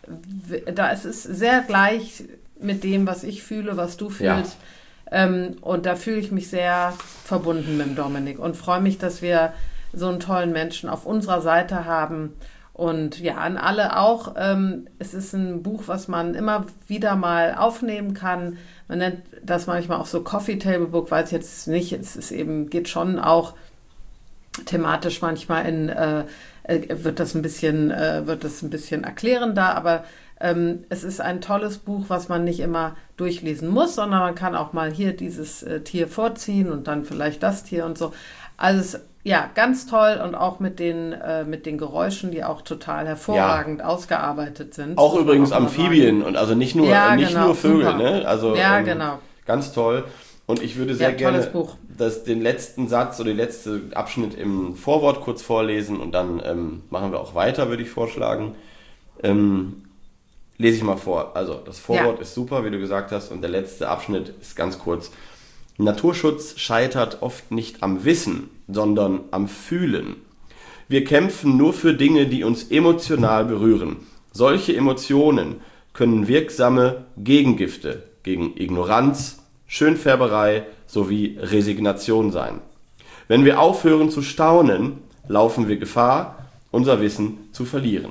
Da es ist sehr gleich mit dem, was ich fühle, was du fühlst. Ja. Ähm, und da fühle ich mich sehr verbunden mit dem Dominik und freue mich, dass wir so einen tollen Menschen auf unserer Seite haben. Und ja, an alle auch. Ähm, es ist ein Buch, was man immer wieder mal aufnehmen kann. Man nennt das manchmal auch so Coffee Table Book, weiß ich jetzt nicht. Es ist eben, geht schon auch thematisch manchmal in, äh, wird das ein bisschen, äh, wird das ein bisschen erklärender, aber ähm, es ist ein tolles Buch, was man nicht immer durchlesen muss, sondern man kann auch mal hier dieses äh, Tier vorziehen und dann vielleicht das Tier und so. Also es, ja, ganz toll und auch mit den, äh, mit den Geräuschen, die auch total hervorragend ja. ausgearbeitet sind. Auch übrigens auch Amphibien und also nicht nur, ja, nicht genau, nur Vögel, super. ne? Also ja, ähm, genau. Ganz toll. Und ich würde sehr ja, gerne Buch. Das, den letzten Satz oder den letzten Abschnitt im Vorwort kurz vorlesen und dann ähm, machen wir auch weiter, würde ich vorschlagen. Ähm, lese ich mal vor. Also das Vorwort Ja. ist super, wie du gesagt hast, und der letzte Abschnitt ist ganz kurz. Naturschutz scheitert oft nicht am Wissen, sondern am Fühlen. Wir kämpfen nur für Dinge, die uns emotional berühren. Solche Emotionen können wirksame Gegengifte gegen Ignoranz, Schönfärberei sowie Resignation sein. Wenn wir aufhören zu staunen, laufen wir Gefahr, unser Wissen zu verlieren.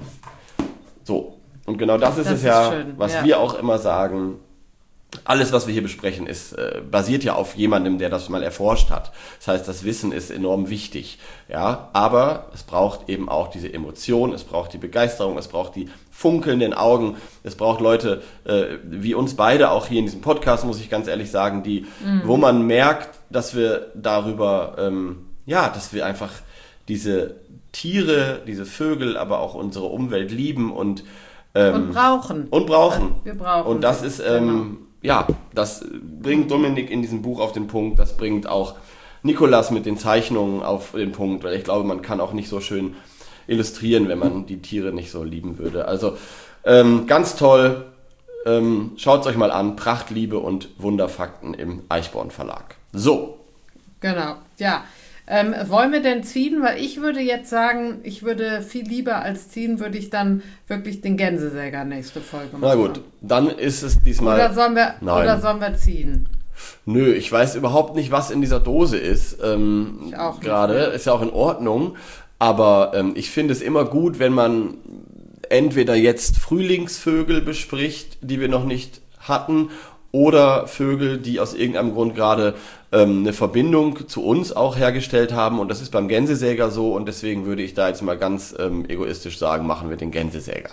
So, und genau das ist Das es ist ja, schön, was ja. wir auch immer sagen. Alles, was wir hier besprechen, ist äh, basiert ja auf jemandem, der das mal erforscht hat. Das heißt, das Wissen ist enorm wichtig. Ja, aber es braucht eben auch diese Emotion, es braucht die Begeisterung, es braucht die funkelnden Augen, es braucht Leute äh, wie uns beide auch hier in diesem Podcast, muss ich ganz ehrlich sagen, die, mhm. wo man merkt, dass wir darüber, ähm, ja, dass wir einfach diese Tiere, diese Vögel, aber auch unsere Umwelt lieben und ähm, Und brauchen. Und brauchen. Wir brauchen Und das sie. ist, ähm, Genau. ja, das bringt Dominik in diesem Buch auf den Punkt, das bringt auch Nikolas mit den Zeichnungen auf den Punkt, weil ich glaube, man kann auch nicht so schön illustrieren, wenn man die Tiere nicht so lieben würde. Also ähm, ganz toll, ähm, schaut es euch mal an, Prachtliebe und Wunderfakten im Eichborn Verlag. So. Genau, ja. Ähm, wollen wir denn ziehen? Weil ich würde jetzt sagen, ich würde viel lieber als ziehen, würde ich dann wirklich den Gänsesäger nächste Folge machen. Na gut, dann ist es diesmal... Oder sollen wir, Nein. oder sollen wir ziehen? Nö, ich weiß überhaupt nicht, was in dieser Dose ist. Ähm, Ich auch nicht. Gerade, ist ja auch in Ordnung. Aber ähm, ich finde es immer gut, wenn man entweder jetzt Frühlingsvögel bespricht, die wir noch nicht hatten, oder Vögel, die aus irgendeinem Grund gerade ähm, eine Verbindung zu uns auch hergestellt haben. Und das ist beim Gänsesäger so. Und deswegen würde ich da jetzt mal ganz ähm, egoistisch sagen, machen wir den Gänsesäger.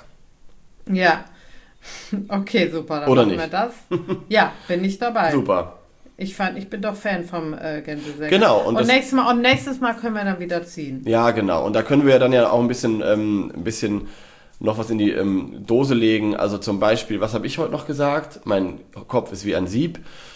Ja. Okay, super. Dann Oder machen nicht? wir das. Ja, bin ich dabei. Super. Ich fand, ich bin doch Fan vom äh, Gänsesäger. Genau, und Und, das- nächstes Mal, und nächstes Mal können wir dann wieder ziehen. Ja, genau. Und da können wir dann ja auch ein bisschen, ähm, ein bisschen noch was in die ähm, Dose legen. Also zum Beispiel, was habe ich heute noch gesagt? Mein Kopf ist wie ein Sieb.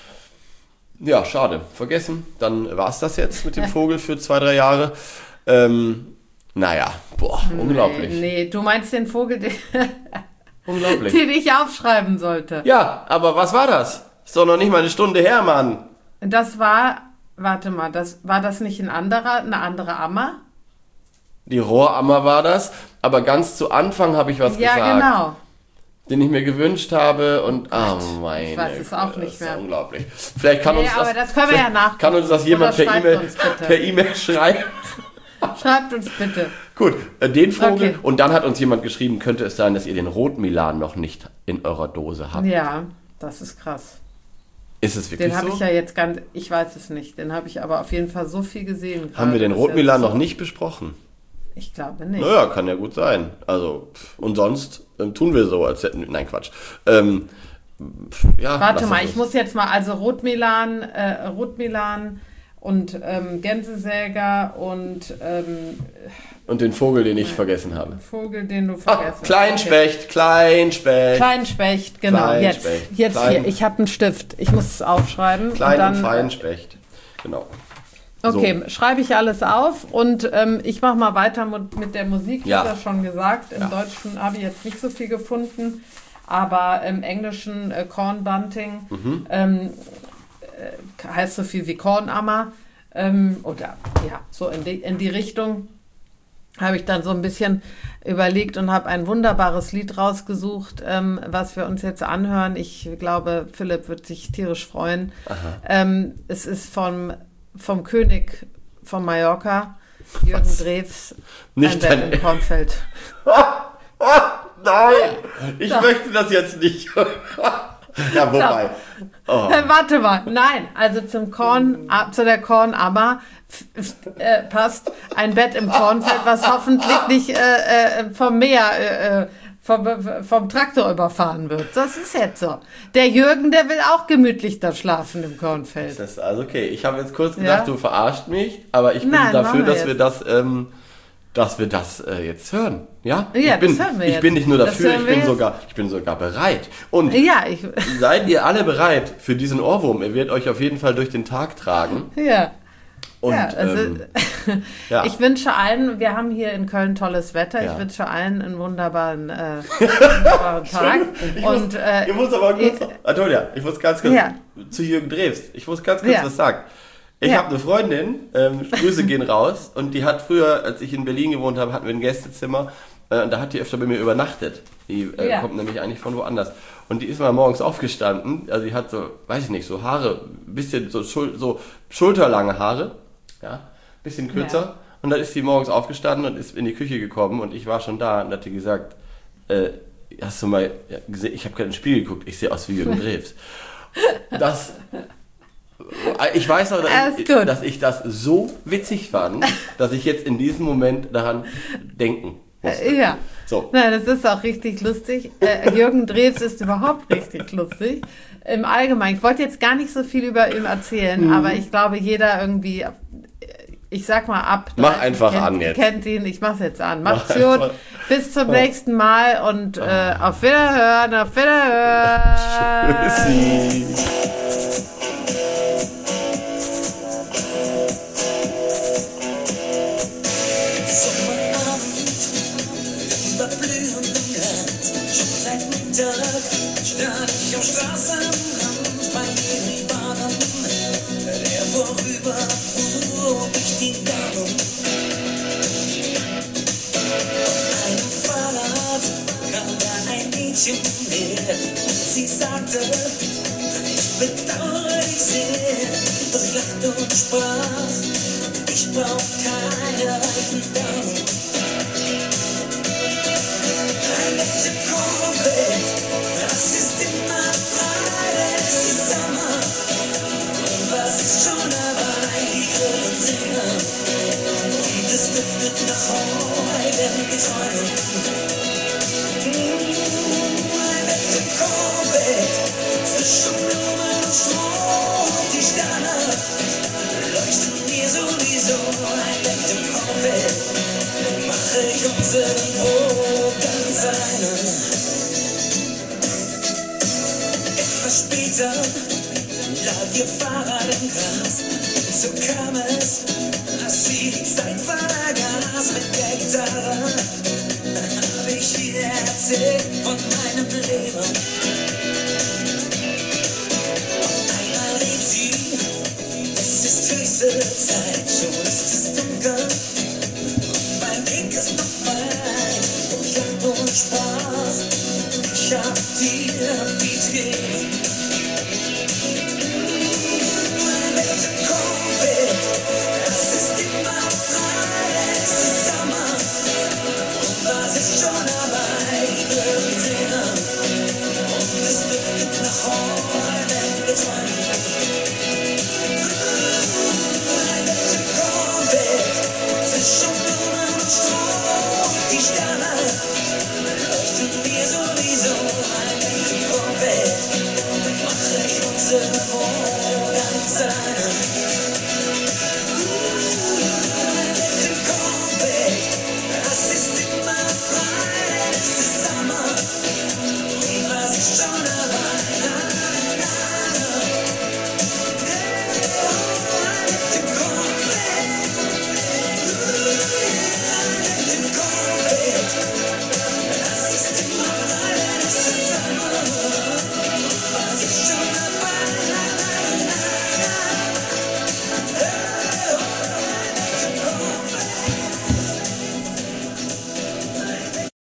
Ja, schade. Vergessen. Dann war es das jetzt mit dem Vogel für zwei, drei Jahre. Ähm, naja, boah, unglaublich. Nee, nee, du meinst den Vogel, den, Unglaublich. den ich aufschreiben sollte. Ja, aber was war das? Ist doch noch nicht mal eine Stunde her, Mann. Das war, warte mal, das war das nicht ein anderer, eine andere Ammer? Die Rohrammer war das. Aber ganz zu Anfang habe ich was Ja, gesagt. genau. Den ich mir gewünscht habe und oh meine Ich weiß es auch Güte, nicht das ist mehr. unglaublich. Vielleicht kann Nee, uns das, aber das können wir ja nachgucken. kann uns das jemand Oder per schreibt E-Mail uns bitte. per E-Mail schreiben. Schreibt uns bitte. Gut, äh, den Vogel. Okay. Und dann hat uns jemand geschrieben, könnte es sein, dass ihr den Rotmilan noch nicht in eurer Dose habt. Ja, das ist krass. Ist es wirklich Den habe so? ich ja jetzt ganz, ich weiß es nicht, den habe ich aber auf jeden Fall so viel gesehen. Haben wir den gerade. Das ist Rotmilan ja noch so- nicht besprochen? Ich glaube nicht. Naja, kann ja gut sein. Also, pff, und sonst ähm, tun wir so, als hätten... Nein, Quatsch. Ähm, pff, ja, Warte lass mal, es ich uns- muss jetzt mal, also Rotmilan, äh, Rotmilan und ähm, Gänsesäger und ähm, Und den Vogel, den ich vergessen habe. Vogel, den du Ah, vergessen hast. Kleinspecht, Kleinspecht. Klein-Specht, genau, Kleinspecht. jetzt. Jetzt Klein- hier, ich habe einen Stift, ich muss es aufschreiben. Klein- und und dann, Feinspecht. Genau. Okay, schreibe ich alles auf und ähm, ich mache mal weiter mit, mit der Musik, wie Ja. das schon gesagt. Im Ja. Deutschen habe ich jetzt nicht so viel gefunden, aber im Englischen äh, Corn Bunting Mhm. ähm, äh, heißt so viel wie Kornammer ähm, oder ja, so in die, in die Richtung habe ich dann so ein bisschen überlegt und habe ein wunderbares Lied rausgesucht, ähm, was wir uns jetzt anhören. Ich glaube, Philipp wird sich tierisch freuen. Ähm, es ist vom, vom König von Mallorca, Jürgen Was? Drews, Nicht ein Bett dein- im Kornfeld. Nein, ich möchte das jetzt nicht. Ja, wobei. Oh. Äh, warte mal, nein, also zum Korn, äh, zu der Kornammer f- f- äh, passt ein Bett im Kornfeld, was hoffentlich nicht äh, äh, vom Meer, äh, äh, vom, vom Traktor überfahren wird. Das ist jetzt so. Der Jürgen, der will auch gemütlich da schlafen im Kornfeld. Das ist also okay. Ich habe jetzt kurz gedacht, Ja? du verarscht mich, aber ich bin Nein, dafür, machen wir dass wir jetzt. das, ähm, dass wir das äh, jetzt hören. Ja, Ja, ich bin, das hören wir ich jetzt. bin nicht nur Das dafür, hören ich wir bin jetzt. sogar, ich bin sogar bereit. Und Ja, ich, seid ihr alle bereit für diesen Ohrwurm? Er wird euch auf jeden Fall durch den Tag tragen. ja. Und, ja, also, ähm, ja. Ich wünsche allen, wir haben hier in Köln tolles Wetter, Ja. ich wünsche allen einen wunderbaren, äh, wunderbaren Tag. Ich und, muss, äh, ich muss aber kurz, ich, Antonia, ich muss ganz kurz Ja. zu Jürgen Drews. Ich muss ganz kurz Ja. was sagen. Ich Ja. habe eine Freundin, ähm, Grüße gehen raus, und die hat früher, als ich in Berlin gewohnt habe, hatten wir ein Gästezimmer, äh, und da hat die öfter bei mir übernachtet. Die äh, Ja. kommt nämlich eigentlich von woanders. Und die ist mal morgens aufgestanden, also die hat so, weiß ich nicht, so Haare, ein bisschen so, Schul so schulterlange Haare, ja, bisschen kürzer. Ja. Und dann ist die morgens aufgestanden und ist in die Küche gekommen, und ich war schon da und hat die gesagt, äh, hast du mal gesehen, ich habe gerade ein Spiel geguckt, ich sehe aus wie Jürgen Drews. Das, ich weiß auch, dass ich, dass ich das so witzig fand, dass ich jetzt in diesem Moment daran denken musste. äh, ja. So. Nein, das ist auch richtig lustig. Äh, Jürgen Drews ist überhaupt richtig lustig. Im Allgemeinen. Ich wollte jetzt gar nicht so viel über ihn erzählen, Mhm. aber ich glaube, jeder irgendwie, ich sag mal ab. Mach einfach kennt, an jetzt. Kennt ihn, ich mach's jetzt an. Mach Macht's gut. einfach. Bis zum nächsten Mal und äh, auf Wiederhören, auf Wiederhören. Tschüssi. Stand ich am Straßenrand bei jedem Bahnen, der vorüberfuhr durch die Werbung. Ein Fahrrad kam da ein Mädchen her, sie sagte, ich bedauere dich sehr, doch lachte und sprach, ich brauch keine reichen Damen. Ein netter Kumpel, das ist immer Freude, es ist Sommer. Und was ist schon dabei, die Grillen singen. Und es duftet nach Heu, während wir träumen. Ein netter Kumpel, zwischen Blumen und Stroh, und die Sterne leuchten mir sowieso. Ein netter Kumpel, mache ich unseren Brot ganz alleine. Etwas später lag ihr Fahrrad im Gras. So kam es, dass sie die Zeit vergaß. Mit der Gitarre hab ich wieder erzählt von meinem